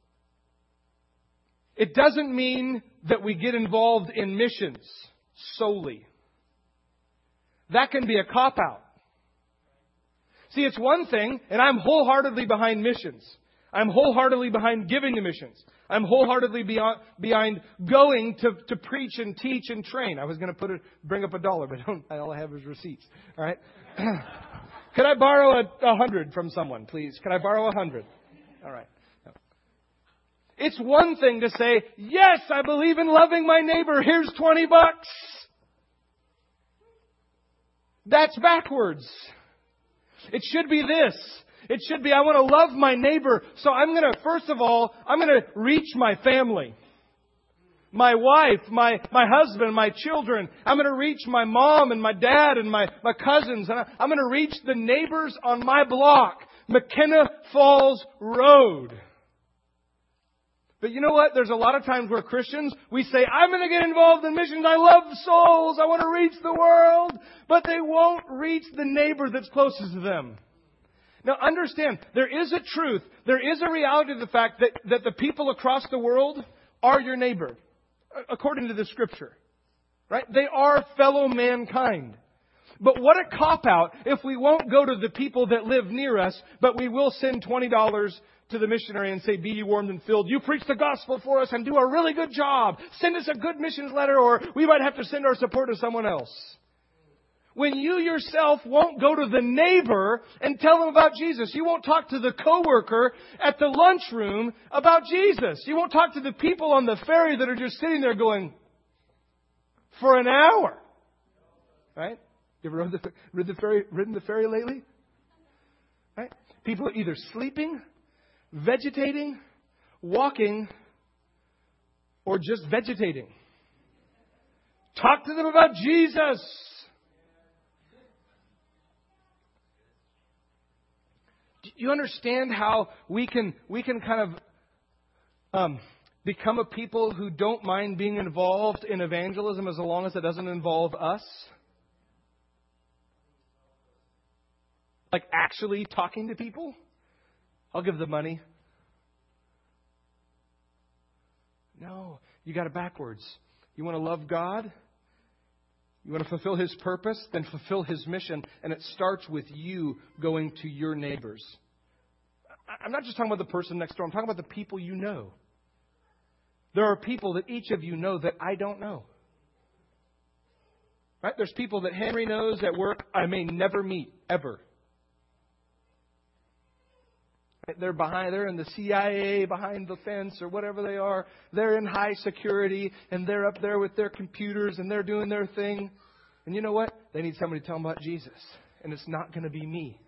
It doesn't mean that we get involved in missions solely. That can be a cop-out. See, it's one thing, and I'm wholeheartedly behind missions. I'm wholeheartedly behind giving to missions. I'm wholeheartedly behind going to preach and teach and train. I was going to bring up $1, but all I have is receipts. All right? Could I borrow 100 from someone, please? Could I borrow 100? All right. No. It's one thing to say, yes, I believe in loving my neighbor. Here's $20. That's backwards. It should be this. It should be, I want to love my neighbor. So first of all, I'm going to reach my family. my wife, my husband, my children. I'm going to reach my mom and my dad and my cousins. And I'm going to reach the neighbors on my block, McKenna Falls Road. But you know what? There's a lot of times where Christians, we say, I'm going to get involved in missions. I love souls. I want to reach the world. But they won't reach the neighbor that's closest to them. Now understand, there is a truth. There is a reality to the fact that the people across the world are your neighbor. According to the Scripture. Right? They are fellow mankind. But what a cop-out if we won't go to the people that live near us, but we will send $20 to the missionary and say, be ye warmed and filled. You preach the gospel for us and do a really good job. Send us a good missions letter, or we might have to send our support to someone else. When you yourself won't go to the neighbor and tell them about Jesus. You won't talk to the coworker at the lunchroom about Jesus. You won't talk to the people on the ferry that are just sitting there going, for an hour. Right? You ever ridden the ferry lately? Right? People are either sleeping, vegetating, walking, or just vegetating. Talk to them about Jesus. Do you understand how we can kind of become a people who don't mind being involved in evangelism as long as it doesn't involve us? Like actually talking to people? I'll give the money. No, you got it backwards. You want to love God? You want to fulfill His purpose? Then fulfill His mission. And it starts with you going to your neighbors. I'm not just talking about the person next door. I'm talking about the people you know. There are people that each of you know that I don't know. Right? There's people that Henry knows at work I may never meet, ever. They're in the CIA behind the fence or whatever they are. They're in high security and they're up there with their computers and they're doing their thing. And you know what? They need somebody to tell them about Jesus. And it's not going to be me.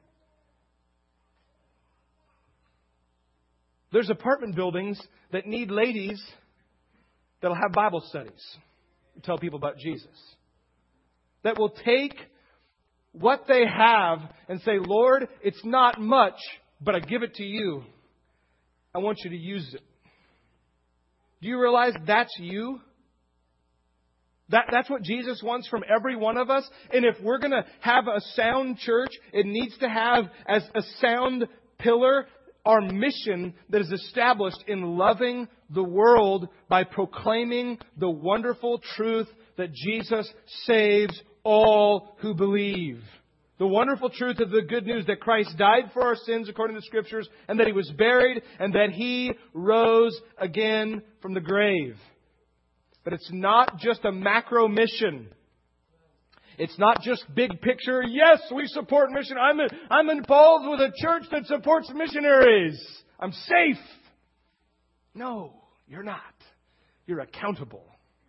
There's apartment buildings that need ladies that'll have Bible studies and tell people about Jesus. That will take what they have and say, Lord, it's not much, but I give it to you. I want you to use it. Do you realize that's you? That's what Jesus wants from every one of us. And if we're going to have a sound church, it needs to have as a sound pillar our mission that is established in loving the world by proclaiming the wonderful truth that Jesus saves all who believe. The wonderful truth of the good news that Christ died for our sins according to the Scriptures, and that He was buried, and that He rose again from the grave. But it's not just a macro mission. It's not just big picture. Yes, we support mission. I'm involved with a church that supports missionaries. I'm safe. No, you're not. You're accountable.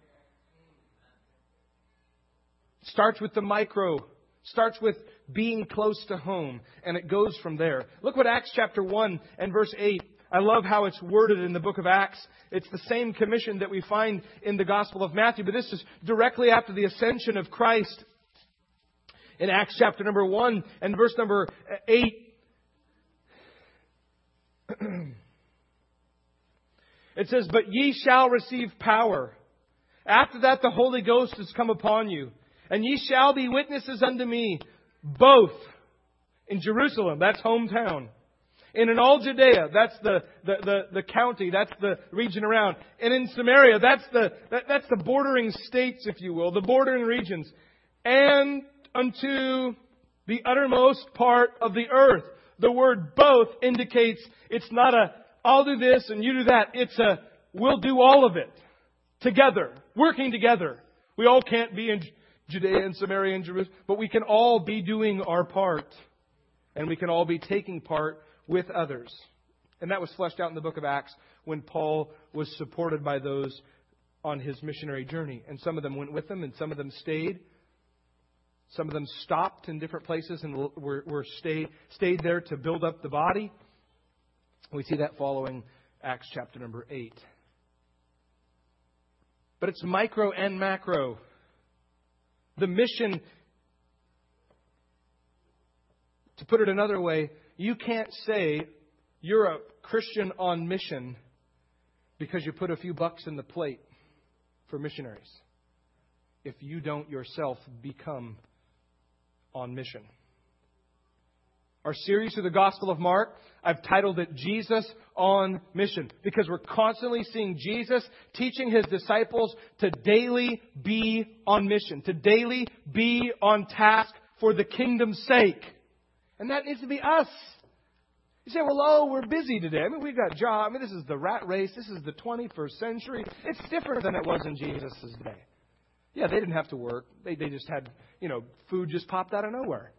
It starts with the micro. Starts with being close to home. And it goes from there. Look what Acts chapter 1 and verse 8. I love how it's worded in the book of Acts. It's the same commission that we find in the Gospel of Matthew. But this is directly after the ascension of Christ. In Acts chapter number 1 and verse number 8. It says, But ye shall receive power. After that the Holy Ghost is come upon you. And ye shall be witnesses unto me, both in Jerusalem, that's hometown, and in all Judea, that's the county, that's the region around, and in Samaria, that's the bordering states, if you will, the bordering regions, and unto the uttermost part of the earth. The word both indicates it's not a, I'll do this and you do that. It's a, we'll do all of it together, working together. We all can't be in Judea and Samaria and Jerusalem, but we can all be doing our part. And we can all be taking part with others. And that was fleshed out in the book of Acts when Paul was supported by those on his missionary journey. And some of them went with him and some of them stayed. Some of them stopped in different places and stayed there to build up the body. We see that following Acts chapter number 8. but it's micro and macro. The mission, to put it another way, you can't say you're a Christian on mission because you put a few bucks in the plate for missionaries if you don't yourself become on mission. Our series through the Gospel of Mark, I've titled it Jesus on Mission, because we're constantly seeing Jesus teaching His disciples to daily be on mission, to daily be on task for the kingdom's sake. And that needs to be us. You say, well, we're busy today. I mean, we've got jobs. I mean, this is the rat race. This is the 21st century. It's different than it was in Jesus' day. Yeah, they didn't have to work. They just had, food just popped out of nowhere.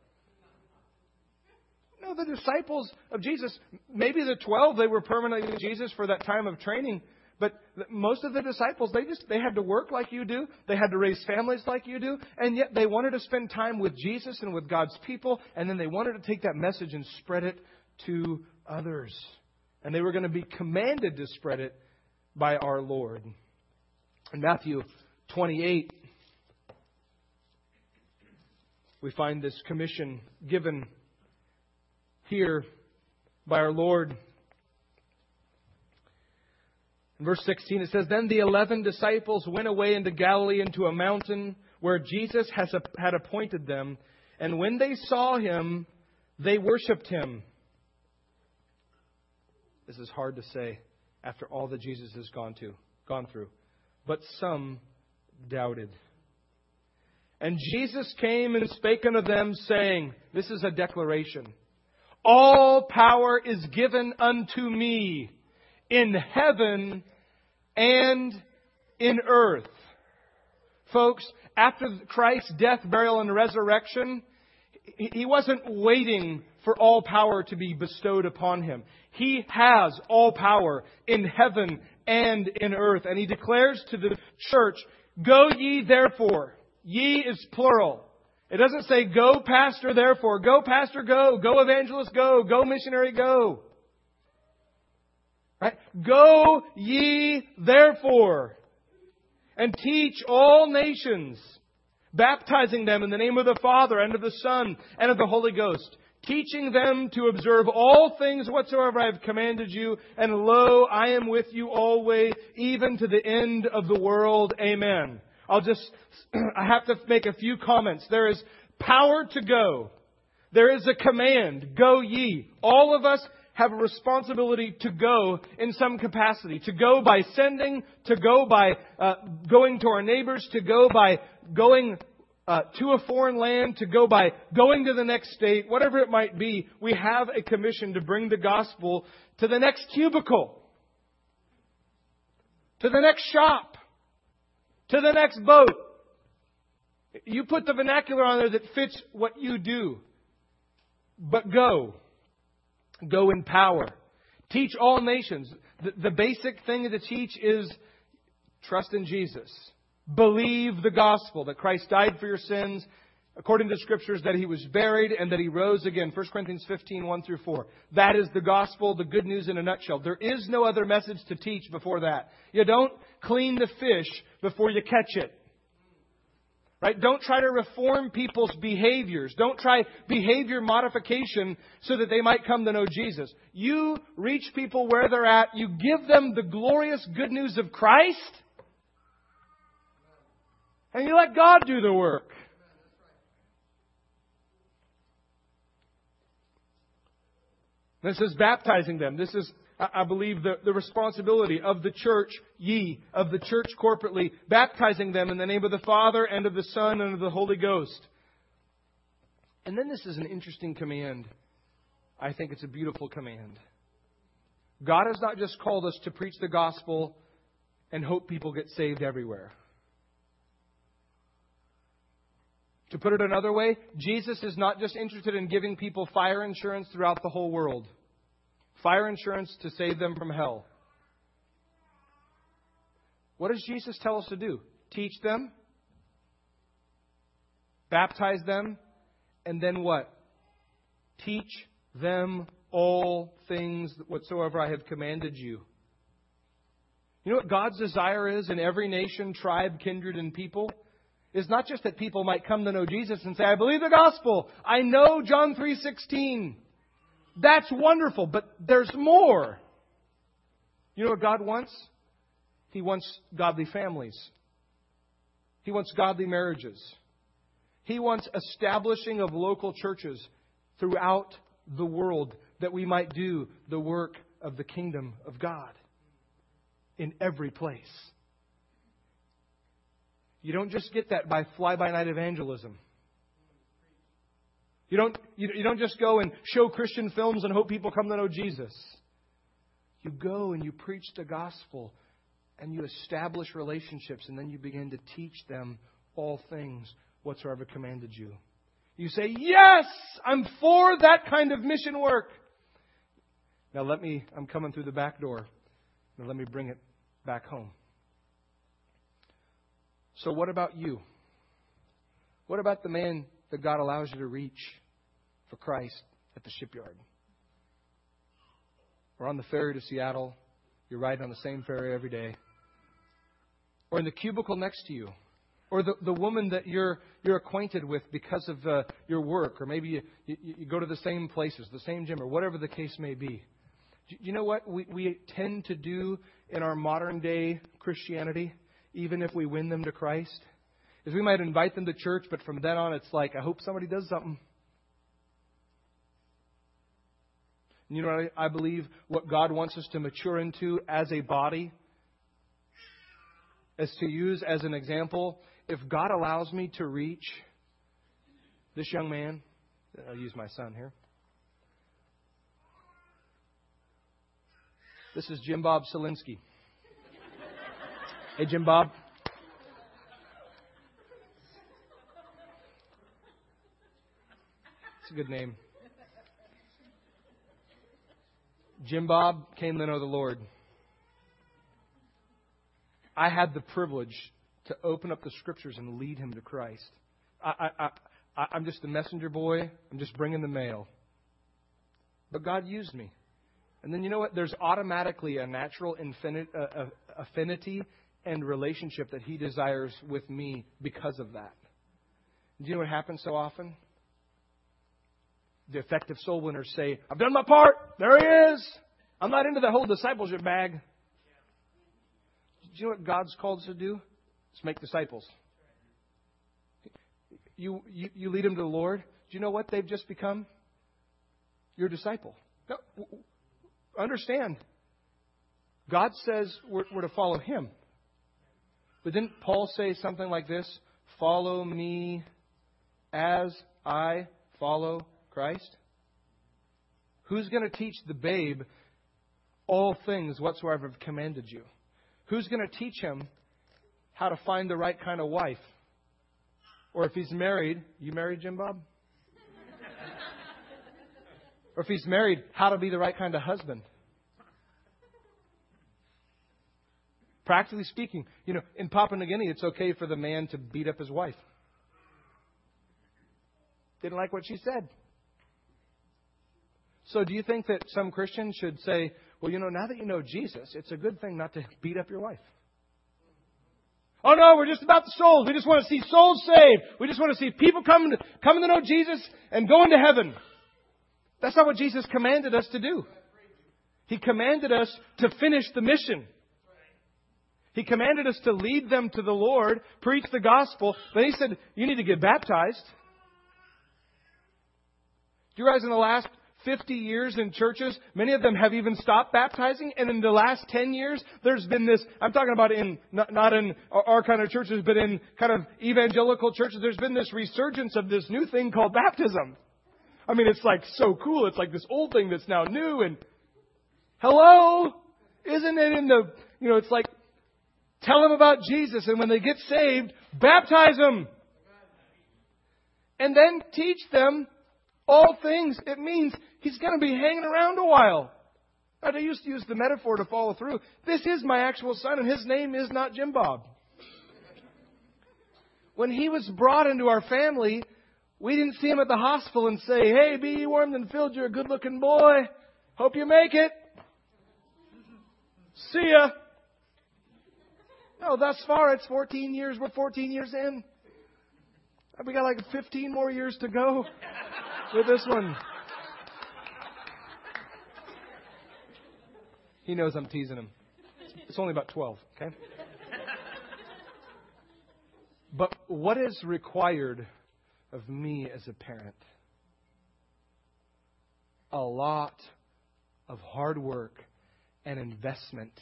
No, the disciples of Jesus, maybe the 12, they were permanently with Jesus for that time of training. But most of the disciples, they had to work like you do. They had to raise families like you do. And yet they wanted to spend time with Jesus and with God's people. And then they wanted to take that message and spread it to others. And they were going to be commanded to spread it by our Lord. In Matthew 28, we find this commission given here by our Lord. In verse 16 it says, Then the 11 disciples went away into Galilee into a mountain where Jesus had appointed them. And when they saw Him, they worshipped Him. This is hard to say after all that Jesus has gone through. But some doubted. And Jesus came and spake unto them, saying, this is a declaration, All power is given unto me in heaven and in earth. Folks, after Christ's death, burial, and resurrection, He wasn't waiting for all power to be bestowed upon Him. He has all power in heaven and in earth. And He declares to the church, Go ye therefore. Ye is plural. It doesn't say, Go pastor therefore. Go pastor go. Go evangelist go. Go missionary go. Right? Go ye therefore. And teach all nations, baptizing them in the name of the Father and of the Son and of the Holy Ghost, teaching them to observe all things whatsoever I have commanded you. And lo, I am with you always, even to the end of the world. Amen. I have to make a few comments. There is power to go. There is a command, go ye. All of us have a responsibility to go in some capacity. To go by sending, to go by going to our neighbors, to go by going to a foreign land, to go by going to the next state, whatever it might be. We have a commission to bring the gospel to the next cubicle, to the next shop, to the next boat. You put the vernacular on there that fits what you do. But go. Go in power. Teach all nations. The basic thing to teach is trust in Jesus. Believe the gospel, that Christ died for your sins, according to the Scriptures, that He was buried and that He rose again. 1 Corinthians 15, 1-4. That is the gospel, the good news in a nutshell. There is no other message to teach before that. You don't clean the fish before you catch it. Right? Don't try to reform people's behaviors. Don't try behavior modification so that they might come to know Jesus. You reach people where they're at. You give them the glorious good news of Christ. And you let God do the work. This is baptizing them. This is, I believe, the responsibility of the church, of the church corporately, baptizing them in the name of the Father and of the Son and of the Holy Ghost. And then this is an interesting command. I think it's a beautiful command. God has not just called us to preach the gospel and hope people get saved everywhere. To put it another way, Jesus is not just interested in giving people fire insurance throughout the whole world. Fire insurance to save them from hell. What does Jesus tell us to do? Teach them, baptize them, and then what? Teach them all things whatsoever I have commanded you. You know what God's desire is in every nation, tribe, kindred, and people? Is not just that people might come to know Jesus and say, I believe the gospel. I know John 3:16. That's wonderful, but there's more. You know what God wants? He wants godly families. He wants godly marriages. He wants establishing of local churches throughout the world that we might do the work of the kingdom of God in every place. You don't just get that by fly-by-night evangelism. You don't just go and show Christian films and hope people come to know Jesus. You go and you preach the gospel and you establish relationships, and then you begin to teach them all things whatsoever commanded you. You say, yes, I'm for that kind of mission work. Now I'm coming through the back door. Now let me bring it back home. So what about you? What about the man that God allows you to reach for Christ at the shipyard? Or on the ferry to Seattle. You're riding on the same ferry every day. Or in the cubicle next to you. Or the woman that you're acquainted with because of your work. Or maybe you go to the same places, the same gym, or whatever the case may be. You know what we tend to do in our modern day Christianity, even if we win them to Christ, is we might invite them to church, but from then on it's like, I hope somebody does something. And you know what I believe what God wants us to mature into as a body, is to use as an example. If God allows me to reach this young man, I'll use my son here. This is Jim Bob Selinsky. Hey, Jim Bob. It's a good name. Jim Bob came to know the Lord. I had the privilege to open up the Scriptures and lead him to Christ. I'm just a messenger boy. I'm just bringing the mail. But God used me. And then you know what? There's automatically a natural affinity and relationship that He desires with me because of that. Do you know what happens so often? The effective soul winners say, I've done my part. There he is. I'm not into the whole discipleship bag. Do you know what God's called us to do? It's make disciples. You lead them to the Lord. Do you know what they've just become? Your disciple. No, understand. God says we're to follow Him. But didn't Paul say something like this? Follow me as I follow Christ? Who's going to teach the babe all things whatsoever I've commanded you? Who's going to teach him how to find the right kind of wife? Or if he's married, you married, Jim Bob? Or if he's married, how to be the right kind of husband? Practically speaking, in Papua New Guinea, it's okay for the man to beat up his wife. Didn't like what she said. So do you think that some Christians should say, well, now that you know Jesus, it's a good thing not to beat up your wife? Oh, no, we're just about the souls. We just want to see souls saved. We just want to see people coming to know Jesus and going to heaven. That's not what Jesus commanded us to do. He commanded us to finish the mission. He commanded us to lead them to the Lord, preach the gospel. But He said, you need to get baptized. Do you realize in the last 50 years in churches, many of them have even stopped baptizing? And in the last 10 years, there's been this, I'm talking about not in our kind of churches, but in kind of evangelical churches, there's been this resurgence of this new thing called baptism. I mean, it's like so cool. It's like this old thing that's now new. And hello? Isn't it in the, it's like, tell them about Jesus. And when they get saved, baptize them. And then teach them all things. It means he's going to be hanging around a while. I used to use the metaphor to follow through. This is my actual son, and his name is not Jim Bob. When he was brought into our family, we didn't see him at the hospital and say, hey, be ye warmed and filled, you're a good-looking boy. Hope you make it. See ya. No, thus far it's 14 years. We're 14 years in. We got like 15 more years to go with this one. He knows I'm teasing him. It's only about 12, okay? But what is required of me as a parent? A lot of hard work and investment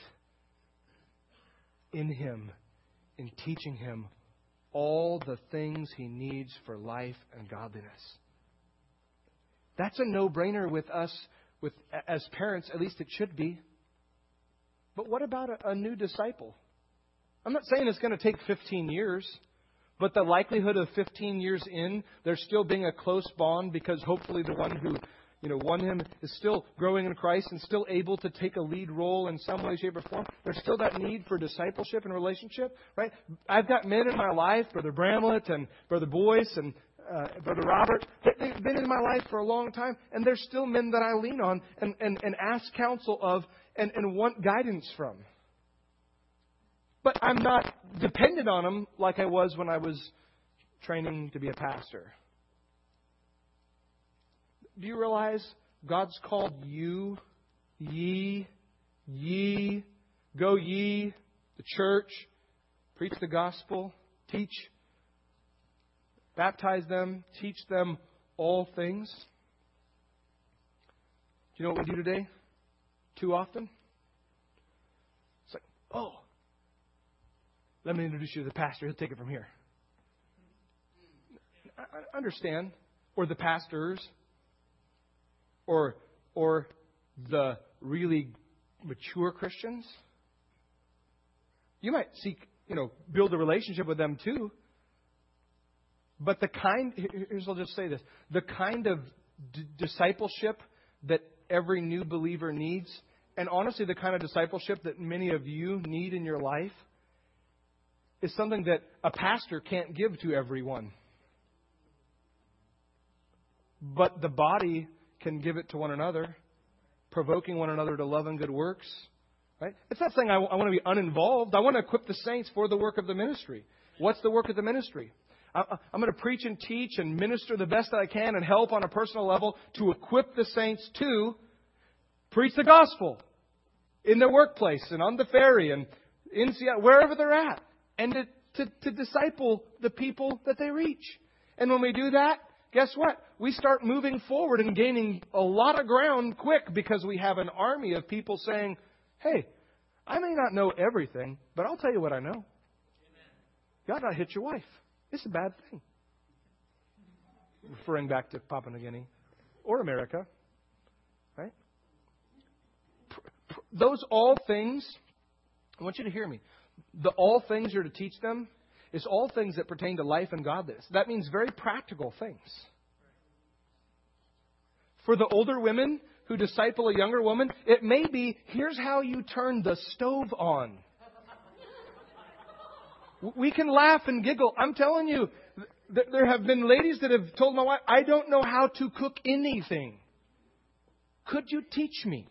in him, in teaching him all the things he needs for life and godliness. That's a no-brainer with us, as parents. At least it should be. But what about a new disciple? I'm not saying it's going to take 15 years, but the likelihood of 15 years in, there still being a close bond because hopefully the one who won him is still growing in Christ and still able to take a lead role in some way, shape, or form. There's still that need for discipleship and relationship, right? I've got men in my life, Brother Bramlett and Brother Boyce and Brother Robert. They've been in my life for a long time, and there's still men that I lean on and ask counsel of and want guidance from. But I'm not dependent on them like I was when I was training to be a pastor. Do you realize God's called you, ye, go ye, the church, preach the gospel, teach, baptize them, teach them all things? Do you know what we do today? Too often? It's like, oh, let me introduce you to the pastor. He'll take it from here. I understand. Or the pastors. Or the really mature Christians. You might seek, build a relationship with them too. But I'll just say this. The kind of discipleship that every new believer needs, and honestly the kind of discipleship that many of you need in your life, is something that a pastor can't give to everyone. But the body can give it to one another, provoking one another to love and good works. Right? It's not saying I want to be uninvolved. I want to equip the saints for the work of the ministry. What's the work of the ministry? I'm going to preach and teach and minister the best that I can and help on a personal level to equip the saints to preach the gospel in their workplace and on the ferry and in Seattle, wherever they're at, and to disciple the people that they reach. And when we do that, guess what? We start moving forward and gaining a lot of ground quick because we have an army of people saying, hey, I may not know everything, but I'll tell you what I know. You ought not hit your wife. It's a bad thing. Referring back to Papua New Guinea or America. Right? Those all things, I want you to hear me. The all things you're to teach them is all things that pertain to life and godliness. That means very practical things. For the older women who disciple a younger woman, it may be, here's how you turn the stove on. We can laugh and giggle. I'm telling you, there have been ladies that have told my wife, I don't know how to cook anything. Could you teach me?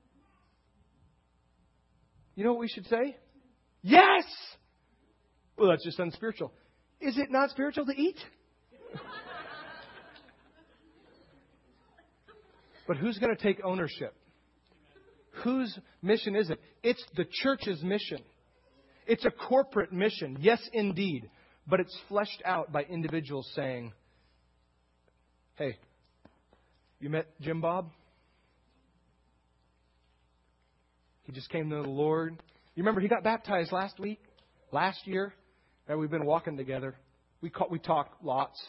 You know what we should say? Yes! Well, that's just unspiritual. Is it not spiritual to eat? But who's going to take ownership? Whose mission is it? It's the church's mission. It's a corporate mission. Yes, indeed. But it's fleshed out by individuals saying, hey, you met Jim Bob? He just came to the Lord. You remember he got baptized last year? And we've been walking together. We talk lots.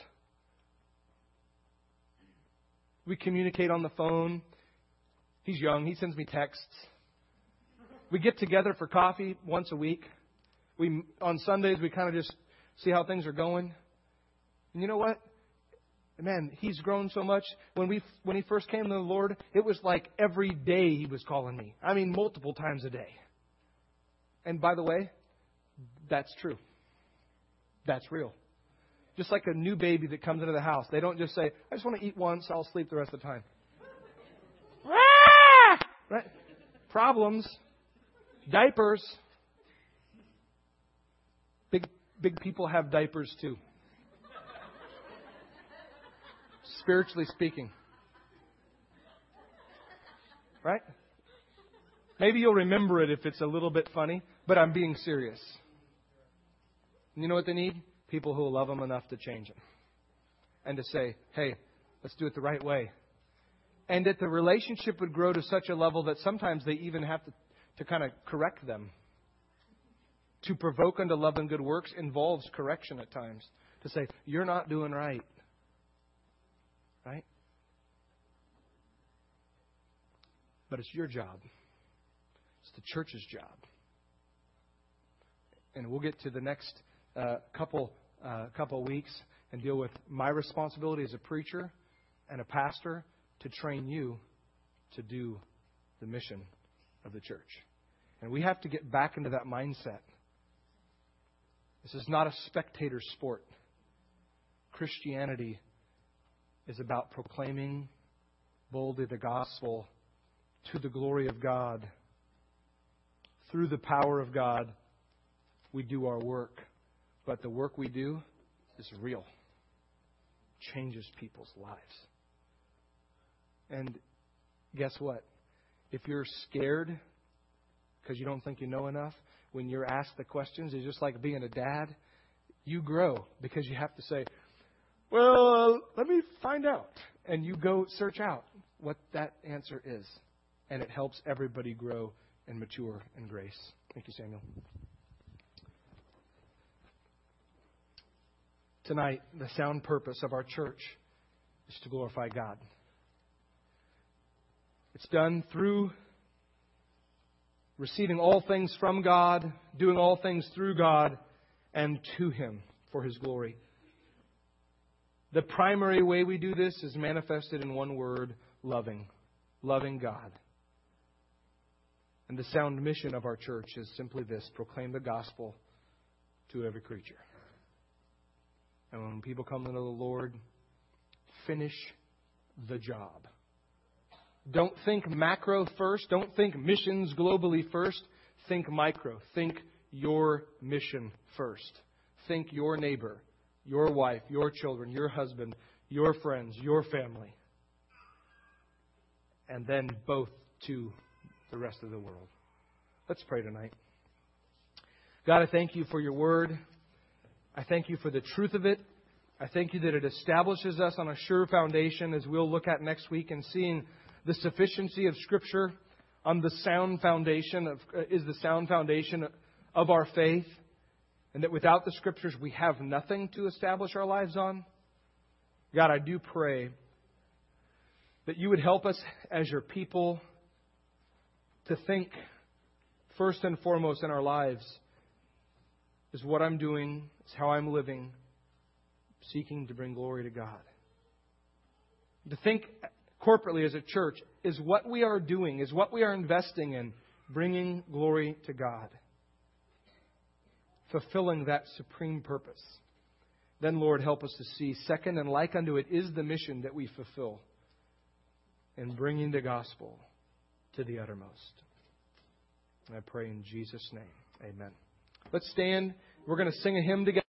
We communicate on the phone. He's young. He sends me texts. We get together for coffee once a week. On Sundays, we kind of just see how things are going. And you know what? Man, he's grown so much. When he first came to the Lord, it was like every day he was calling me. I mean, multiple times a day. And by the way, that's true. That's real. Just like a new baby that comes into the house. They don't just say, I just want to eat once, I'll sleep the rest of the time. Right? Problems. Diapers. big people have diapers too. Spiritually speaking. Right? Maybe you'll remember it if it's a little bit funny, but I'm being serious. You know what they need? People who will love them enough to change them. And to say, hey, let's do it the right way. And that the relationship would grow to such a level that sometimes they even have to kind of correct them. To provoke unto love and good works involves correction at times. To say, you're not doing right. Right? But it's your job. It's the church's job. And we'll get to the next couple weeks and deal with my responsibility as a preacher and a pastor to train you to do the mission of the church. And we have to get back into that mindset. This is not a spectator sport. Christianity is about proclaiming boldly the gospel to the glory of God. Through the power of God, we do our work. But the work we do is real. Changes people's lives. And guess what? If you're scared because you don't think you know enough, when you're asked the questions, it's just like being a dad. You grow because you have to say, well, let me find out. And you go search out what that answer is. And it helps everybody grow and mature in grace. Thank you, Samuel. Tonight, the sound purpose of our church is to glorify God. It's done through receiving all things from God, doing all things through God, and to Him for His glory. The primary way we do this is manifested in one word, loving. Loving God. And the sound mission of our church is simply this: proclaim the gospel to every creature. And when people come to know the Lord, finish the job. Don't think macro first. Don't think missions globally first. Think micro. Think your mission first. Think your neighbor, your wife, your children, your husband, your friends, your family. And then both to the rest of the world. Let's pray tonight. God, I thank You for Your word. I thank You for the truth of it. I thank You that it establishes us on a sure foundation, as we'll look at next week, and seeing the sufficiency of Scripture on the sound foundation is the sound foundation of our faith, and that without the Scriptures we have nothing to establish our lives on. God, I do pray that You would help us as Your people to think first and foremost in our lives is what I'm doing, is how I'm living, seeking to bring glory to God. To think corporately as a church, is what we are doing, is what we are investing in, bringing glory to God. Fulfilling that supreme purpose. Then, Lord, help us to see, second, and like unto it is the mission that we fulfill in bringing the gospel to the uttermost. And I pray in Jesus' name. Amen. Let's stand. We're going to sing a hymn together.